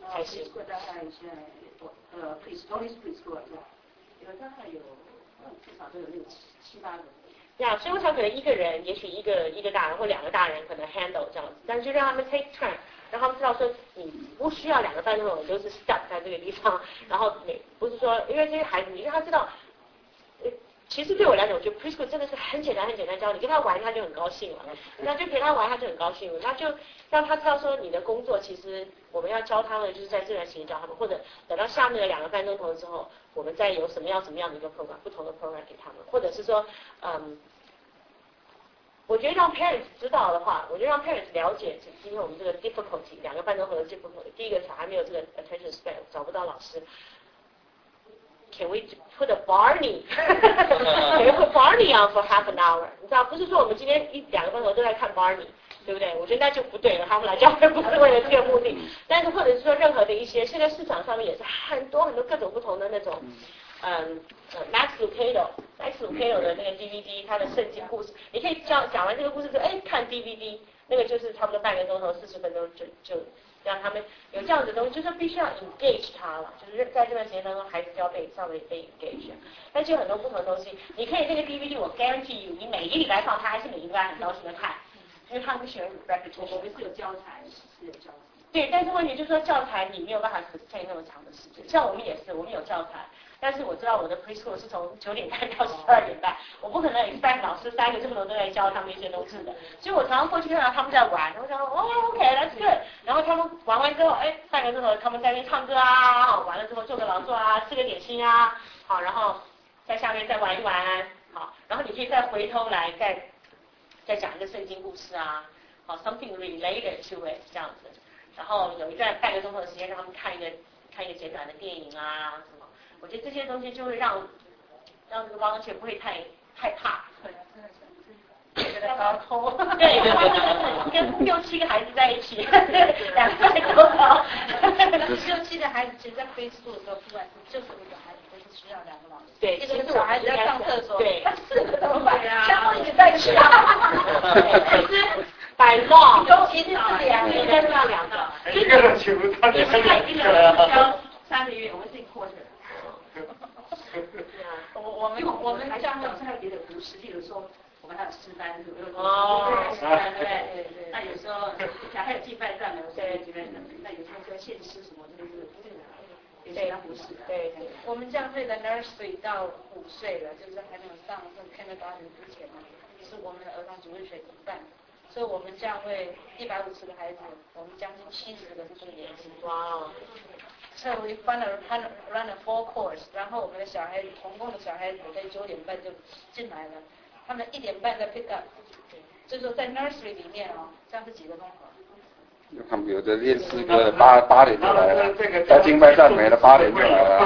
才行。 大概现在呃 preschool preschool 有大概有至少都有六七七八个。 呀，所以我想可能一个人，也许一个一个大人或两个大人可能 handle 这样子，但是就让他们 take turn， 让他们知道说你不需要两个半钟头都是 stuck 在这个地方，然后每不是说因为这些孩子，你让他知道，呃，其实对我来讲，我觉得 preschool 真的是很简单很简单教，你跟他玩他就很高兴了，那就陪他玩他就很高兴了，那就让他知道说你的工作其实我们要教他们就是在这段时间教他们，或者等到下面的两个半钟头之后，我们再有什么样什么样的一个 program 不同的 program 给他们，或者是说嗯。我觉得让 parents 知道的话，我觉得让 parents 了解今天我们这个 difficulty 两个半钟头的 difficulty， 第一个小孩没有这个 attention span， 找不到老师。Can we put a Barney? Can we put Barney on for half an hour? 你知道，不是说我们今天一两个半钟头都在看 Barney， 对不对？我觉得那就不对了，他们来教会不是为了这个目的。但是或者是说任何的一些，现在市场上面也是很多很多各种不同的那种。嗯，呃 ，Max Lucado，Max Lucado 的那个 D V D， 他的圣经故事，你可以讲讲完这个故事之后，哎，看 D V D， 那个就是差不多半个钟头，四十分钟就就让他们有这样子的东西，就是必须要 engage 他了，就是在这段时间当中，孩子就要被稍微被 engage。但是有很多不同的东西，你可以那个 D V D， 我 guarantee you， 你每一个礼拜放，他还是每一个礼拜很高兴的看，因为他们喜欢 repetition。 我们是有教材，是有教材。 对，但是问题就是说教材你没有办法 sustain 那么长的时间，像我们也是，我们有教材。但是我知道我的 preschool 是从九点半到十二点半，我不可能 expect 老师三个这么多都在教他们一些东西的，所以我常常过去看到他们在玩，然后想说哦 OK，that's good， 然后他们玩完之后，哎，半个钟头他们在那边唱歌啊，完了之后做个劳作啊，吃个点心啊，好，然后在下面再玩一玩，好，然后你可以再回头来再再讲一个圣经故事啊，好 something related to it 这样子，然后有一段半个钟头的时间让他们看一个看一个简短的电影啊什么。我觉得这些东西就会让让这个 volunteer 不会太害怕，觉得高空，对，跟六七个孩子在一起，两个在沟通。 六七个孩子，其实在 preschool 的时候，不管是就是五个孩子，都是需要两个老师。 对， 一个小孩子要上厕所， 对， 四个怎么办呀？全部一起在一起啊。 其实百浪， 其实是两个， 应该是要两个。 一个人全部他就两个。 教三个月，我们是一 quarter。 我我们我们还像那种还有别的读诗，例如说我们还有诗班，有没有？ 哦， 诗班对对对。那有时候小孩有祭拜赞美，有时候祭拜赞美，那有时候就献诗什么，就是有其他不是。 对， 我们教会的 nursery 到五岁了，就是还没有上这个 kindergarten 之前呢，是我们的儿童主日学一半。所以我们教会一百五十个孩子，我们将近七十个是这个年纪。 哇！ 所以我翻了 run run a full course， 然后我们的小孩子，童工的小孩子在九点半就进来了，他们一点半在 pick up， 就是说在 nursery 里面哦，这样是几个钟头？ 他们有的练诗歌的八八点就来了，在敬拜赞美的八点就来了。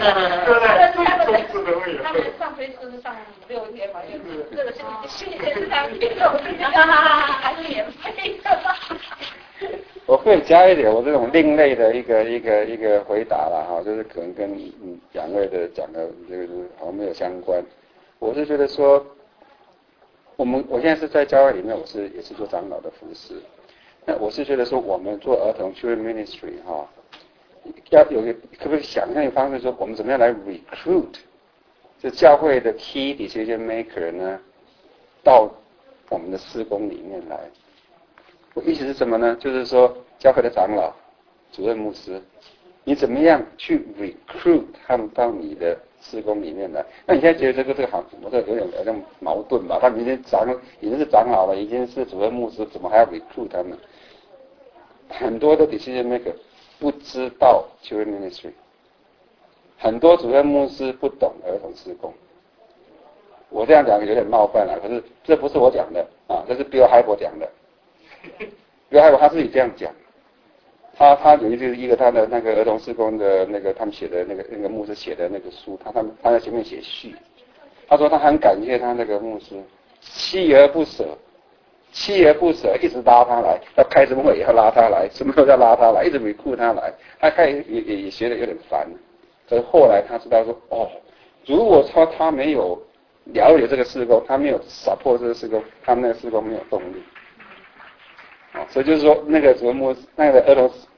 他们上飞机是上六天嘛，因为这个是心理是上天的，还是免费的。 我会加一点我这种另类的一个一个一个回答啦哈，就是可能跟嗯两位的讲的这个好像没有相关。我是觉得说，我们我现在是在教会里面，我是也是做长老的服侍。那我是觉得说，我们做儿童 children ministry 哈，要有个可不可以想象一个方式说，我们怎么样来 recruit 这教会的 key decision maker 呢，到我们的事工里面来。我意思是什么呢？就是说，教会的长老、主任牧师，你怎么样去 recruit 他们到你的事工里面来？那你现在觉得这个这个好，我这有点有点矛盾吧？他们已经长已经是长老了，已经是主任牧师，怎么还要 recruit 他们？很多的 decision maker 不知道 children ministry， 很多主任牧师不懂儿童事工。我这样讲有点冒犯了，可是这不是我讲的啊，这是 Bill Hybels 讲的。Bill Hybels 他自己这样讲，他他有一个一个他的那个儿童事工的那个他们写的那个那个牧师写的那个书，他他们他在前面写序，他说他很感谢他那个牧师，锲而不舍，锲而不舍，一直拉他来，要开什么会也要拉他来，什么时候要拉他来，一直 recruit 他来，他开始也也也学得有点烦，可是后来他知道说，哦，如果说他没有了解这个事工，他没有 support 这个事工，他们那个事工没有动力。所以就是说，那个主任牧师，那个儿童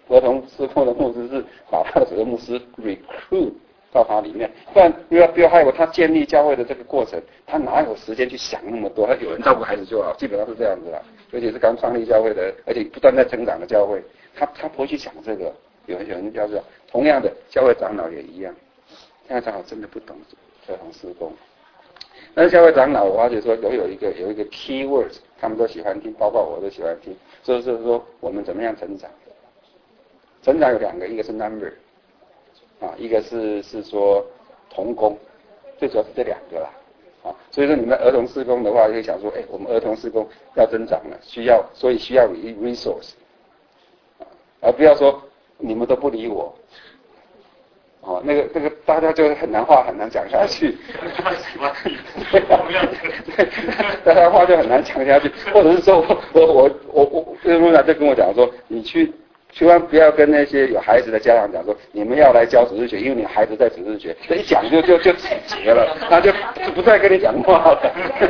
儿童事工的牧师是把他的主任牧师 recruit 到他里面，不然不要不要害我，他建立教会的这个过程，他哪有时间去想那么多？他有人照顾孩子就好，基本上是这样子啦。尤其是刚创立教会的，而且不断在成长的教会，他他不会去想这个。有人有人叫做同样的，教会长老也一样，教会长老真的不懂儿童事工。但是教会长老，我发觉说有有一个有一个 key words， 他们都喜欢听，包括我都喜欢听，就是说我们怎么样成长。成长有两个，一个是 number， 啊，一个是是说同工，最主要是这两个啦，啊，所以说你们儿童事工的话，就会想说，哎，我们儿童事工要增长了，需要，所以需要 resource， 啊，而不要说你们都不理我。哦，那个那个大家就很难话很难讲下去， 他喜欢你， 对，大家话就很难讲下去，或者是说我我我我我牧长就跟我讲说，你去千万不要跟那些有孩子的家长讲说，你们要来教指示学，因为你孩子在指示学，这一讲就就就止结了，他就就不再跟你讲话了。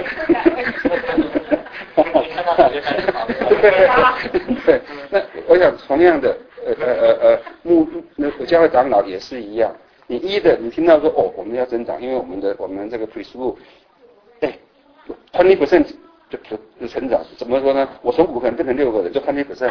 对，那我想同样的。呃呃呃呃，牧那教会长老也是一样。你一的，你听到说哦，我们要增长，因为我们的我们这个 preschool， 哎 ，twenty percent 就就成长，怎么说呢？我从五个人变成六个人，就 twenty percent。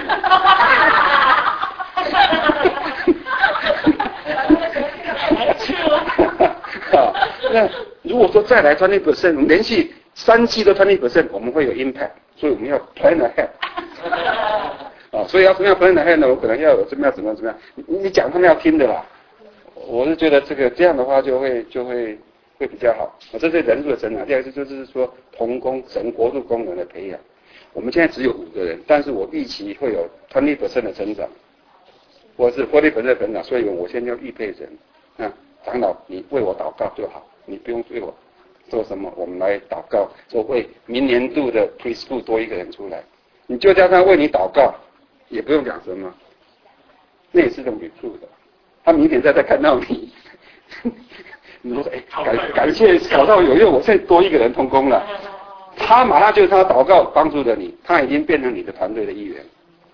啊，那如果说再来 twenty percent， 连续三季都 twenty percent， 我们会有 impact， 所以我们要 plan ahead。啊，所以要怎么样 plan ahead呢？我可能要有怎么样怎么样怎么样，你你讲他们要听的啦。我是觉得这个这样的话就会就会会比较好。啊，这是人数的成长。第二个就是说同工神国度工人的培养。我们现在只有五个人，但是我预期会有 twenty percent 的成长，或是 forty percent 的成长，所以我现在要预备人。啊，长老，你为我祷告就好，你不用为我做什么，我们来祷告，说为明年度的 preschool 多一个人出来，你就叫他为你祷告。也不用讲什么，那也是种recruit的。他明天再再看到你，你说哎，感感谢祷告有用，我现在多一个人同工了。他马上就是他祷告帮助了你，他已经变成你的团队的一员。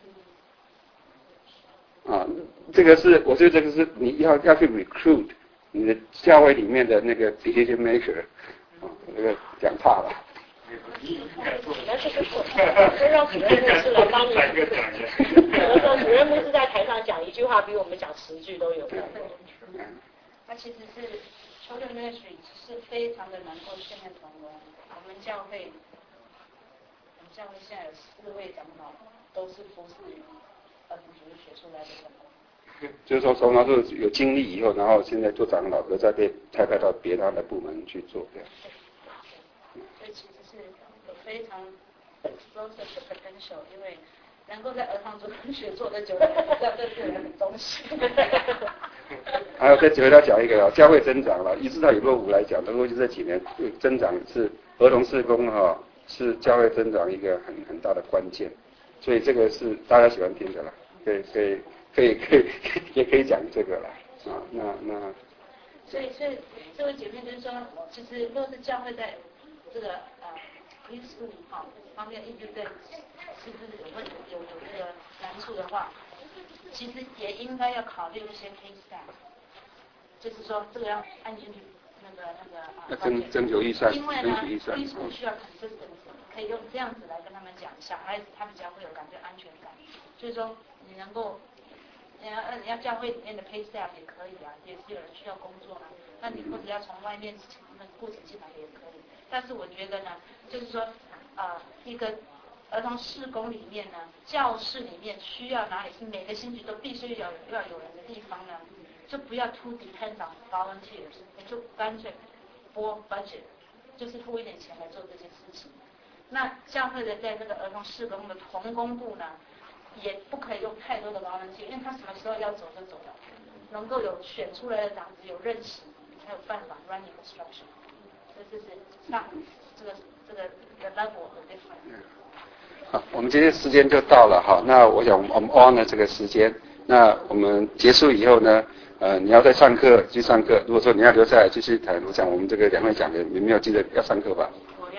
啊，这个是我觉得这个是你要要去 recruit 你的教会里面的那个 decision maker， 啊，这个讲差了。 那这个就让主任牧师来帮你。有的时候主任牧师在台上讲一句话，比我们讲十句都有。 他其实是 Children Ministry 是非常的能够训练同工。我们教会，我们教会现在有四位长老都是服侍于儿童主日学出来的同工。 就是说，从他是有经历以后，然后现在做长老，可再被派派到别他的部门去做这样。 所以其实是有非常 explosive 的 potential， 因为能够在儿童主日学做的久，要对个人很忠心。 还有再回到讲一个教会增长了，以至到以洛五来讲，过去这几年增长是儿童事工哈，是教会增长一个很很大的关键，所以这个是大家喜欢听的啦，可以可以可以可以也可以讲这个啦啊，那那。 所以所以这位姐妹就是说，其实若是教会在这个呃 preschool 哈方面一直在是不是有问有有这个难处的话，其实也应该要考虑一些 case staff， 就是说这个要按进去那个那个啊征征求预算， 因为呢 preschool 需要 consistency， 可以用这样子来跟他们讲，小孩子他比较会有感觉安全感，就是说你能够。你要你要教会里面的 pay staff 也可以啊，也是有人需要工作啊。那你或者要从外面请他们雇请进来也可以。但是我觉得呢，就是说，呃，一个儿童事工里面呢，教室里面需要哪里是每个星期都必须要要有人的地方呢，就不要 too depend on volunteers， 你就干脆拨 budget， 就是付一点钱来做这件事情。那教会的在这个儿童事工的同工部呢？也不可以用太多的劳动力，因为他什么时候要走就走了，能够有选出来的长子有任期，才有办法 run instruction。这就是上这个这个 the level of difference。 好，我们今天时间就到了哈。那我想我们 on 了这个时间，那我们结束以后呢，呃，你要再上课去上课。如果说你要留下来继续谈，我想我们这个两位讲的，你们要记得要上课吧。 我要。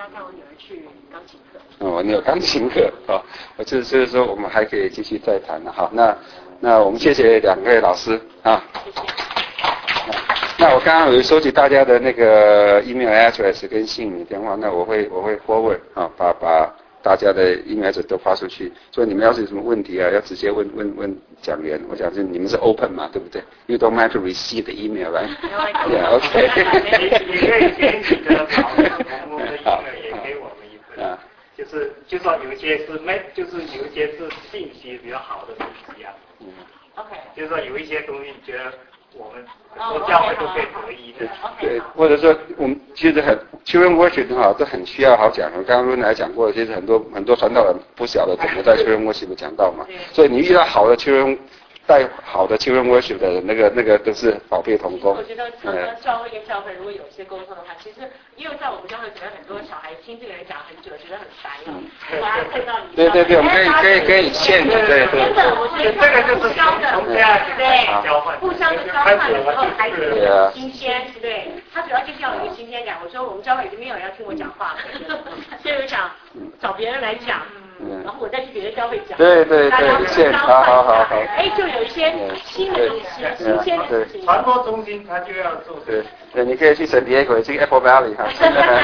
要带我女儿去钢琴课。 哦，你有钢琴课哦，我就是就是说我们还可以继续再谈了哈。那那我们谢谢两位老师啊。 谢谢。 那我刚刚有收集大家的那个 email address 跟姓名电话，那我会我会 forward 啊，把把大家的 email address 都发出去。所以你们要是有什么问题啊，要直接问问问讲员。我想是你们是 open 嘛，对不对 ？You don't have to receive the email, right? Yeah, OK 你可以给你的老同工的 email 也给我们一份。啊。就是就说有一些是没，就是有一些是信息比较好的信息啊。嗯。OK。就是说有一些东西觉得。我们很多教会都可以得益的， 对，或者说我们其实很 children worship 哈，都很需要好讲。我刚刚论来讲过，其实很多很多传道人不晓得怎么在 children worship 讲道嘛，所以你遇到好的 children 带好的 children worship 的那个那个都是宝贝同工。 我觉得常常教会跟教会如果有一些沟通的话，其实因为在我们教会觉得很多小孩听这个人讲很久，觉得很烦了，我还碰到你。 对对对，我们可以可以可以现对对。 真的，我觉得这个就是互相的，对，互相的交换的时候，孩子新鲜，对，他主要就是要有一个新鲜感。我说我们教会已经没有人要听我讲话了，所以我想找别人来讲。嗯，然后我再去别的教会讲， 对对对，现好好好好， 哎，就有一些新的东西、新鲜的事情。 传播中心他就要做， 对对，你可以去圣地亚哥，去 Apple Valley 哈。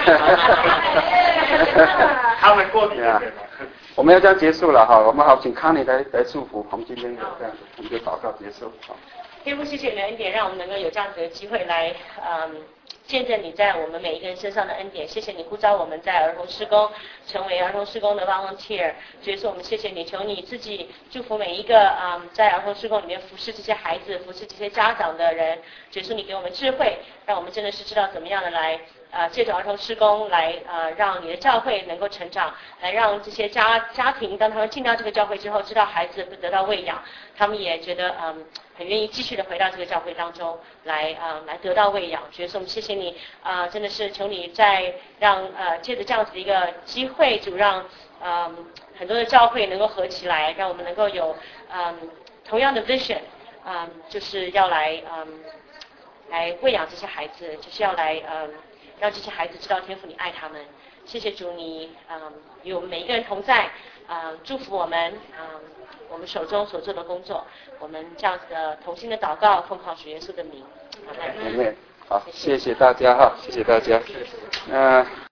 他们过敏啊。 我们要这样结束了哈，我们好请康妮来来祝福我们今天的这样子，我们就祷告结束好。 天父，谢谢你的恩典，让我们能够有这样子的机会来，嗯。见证你在我们每一个人身上的恩典，谢谢你呼召我们在儿童施工成为儿童施工的 volunteer， 所以说我们谢谢你，求你自己祝福每一个嗯在儿童施工里面服侍这些孩子、服侍这些家长的人，耶稣你给我们智慧，让我们真的是知道怎么样的来呃借着儿童施工来呃让你的教会能够成长，来让这些家家庭当他们进到这个教会之后，知道孩子得到喂养，他们也觉得嗯很愿意继续的回到这个教会当中来啊、呃、来得到喂养，所以说我们谢谢你啊、呃，真的是求你在让呃借着这样子的一个机会，主让嗯、呃、很多的教会能够合起来，让我们能够有嗯、呃、同样的 vision， 嗯、呃、就是要来嗯、呃、来喂养这些孩子，就是要来嗯、呃、让这些孩子知道天父你爱他们。谢谢主你嗯、呃、与我们每一个人同在，呃祝福我们嗯。呃我们手中所做的工作，我们这样子的同心的祷告，奉靠主耶稣的名。 阿门。好，谢谢大家哈，谢谢大家。嗯、呃。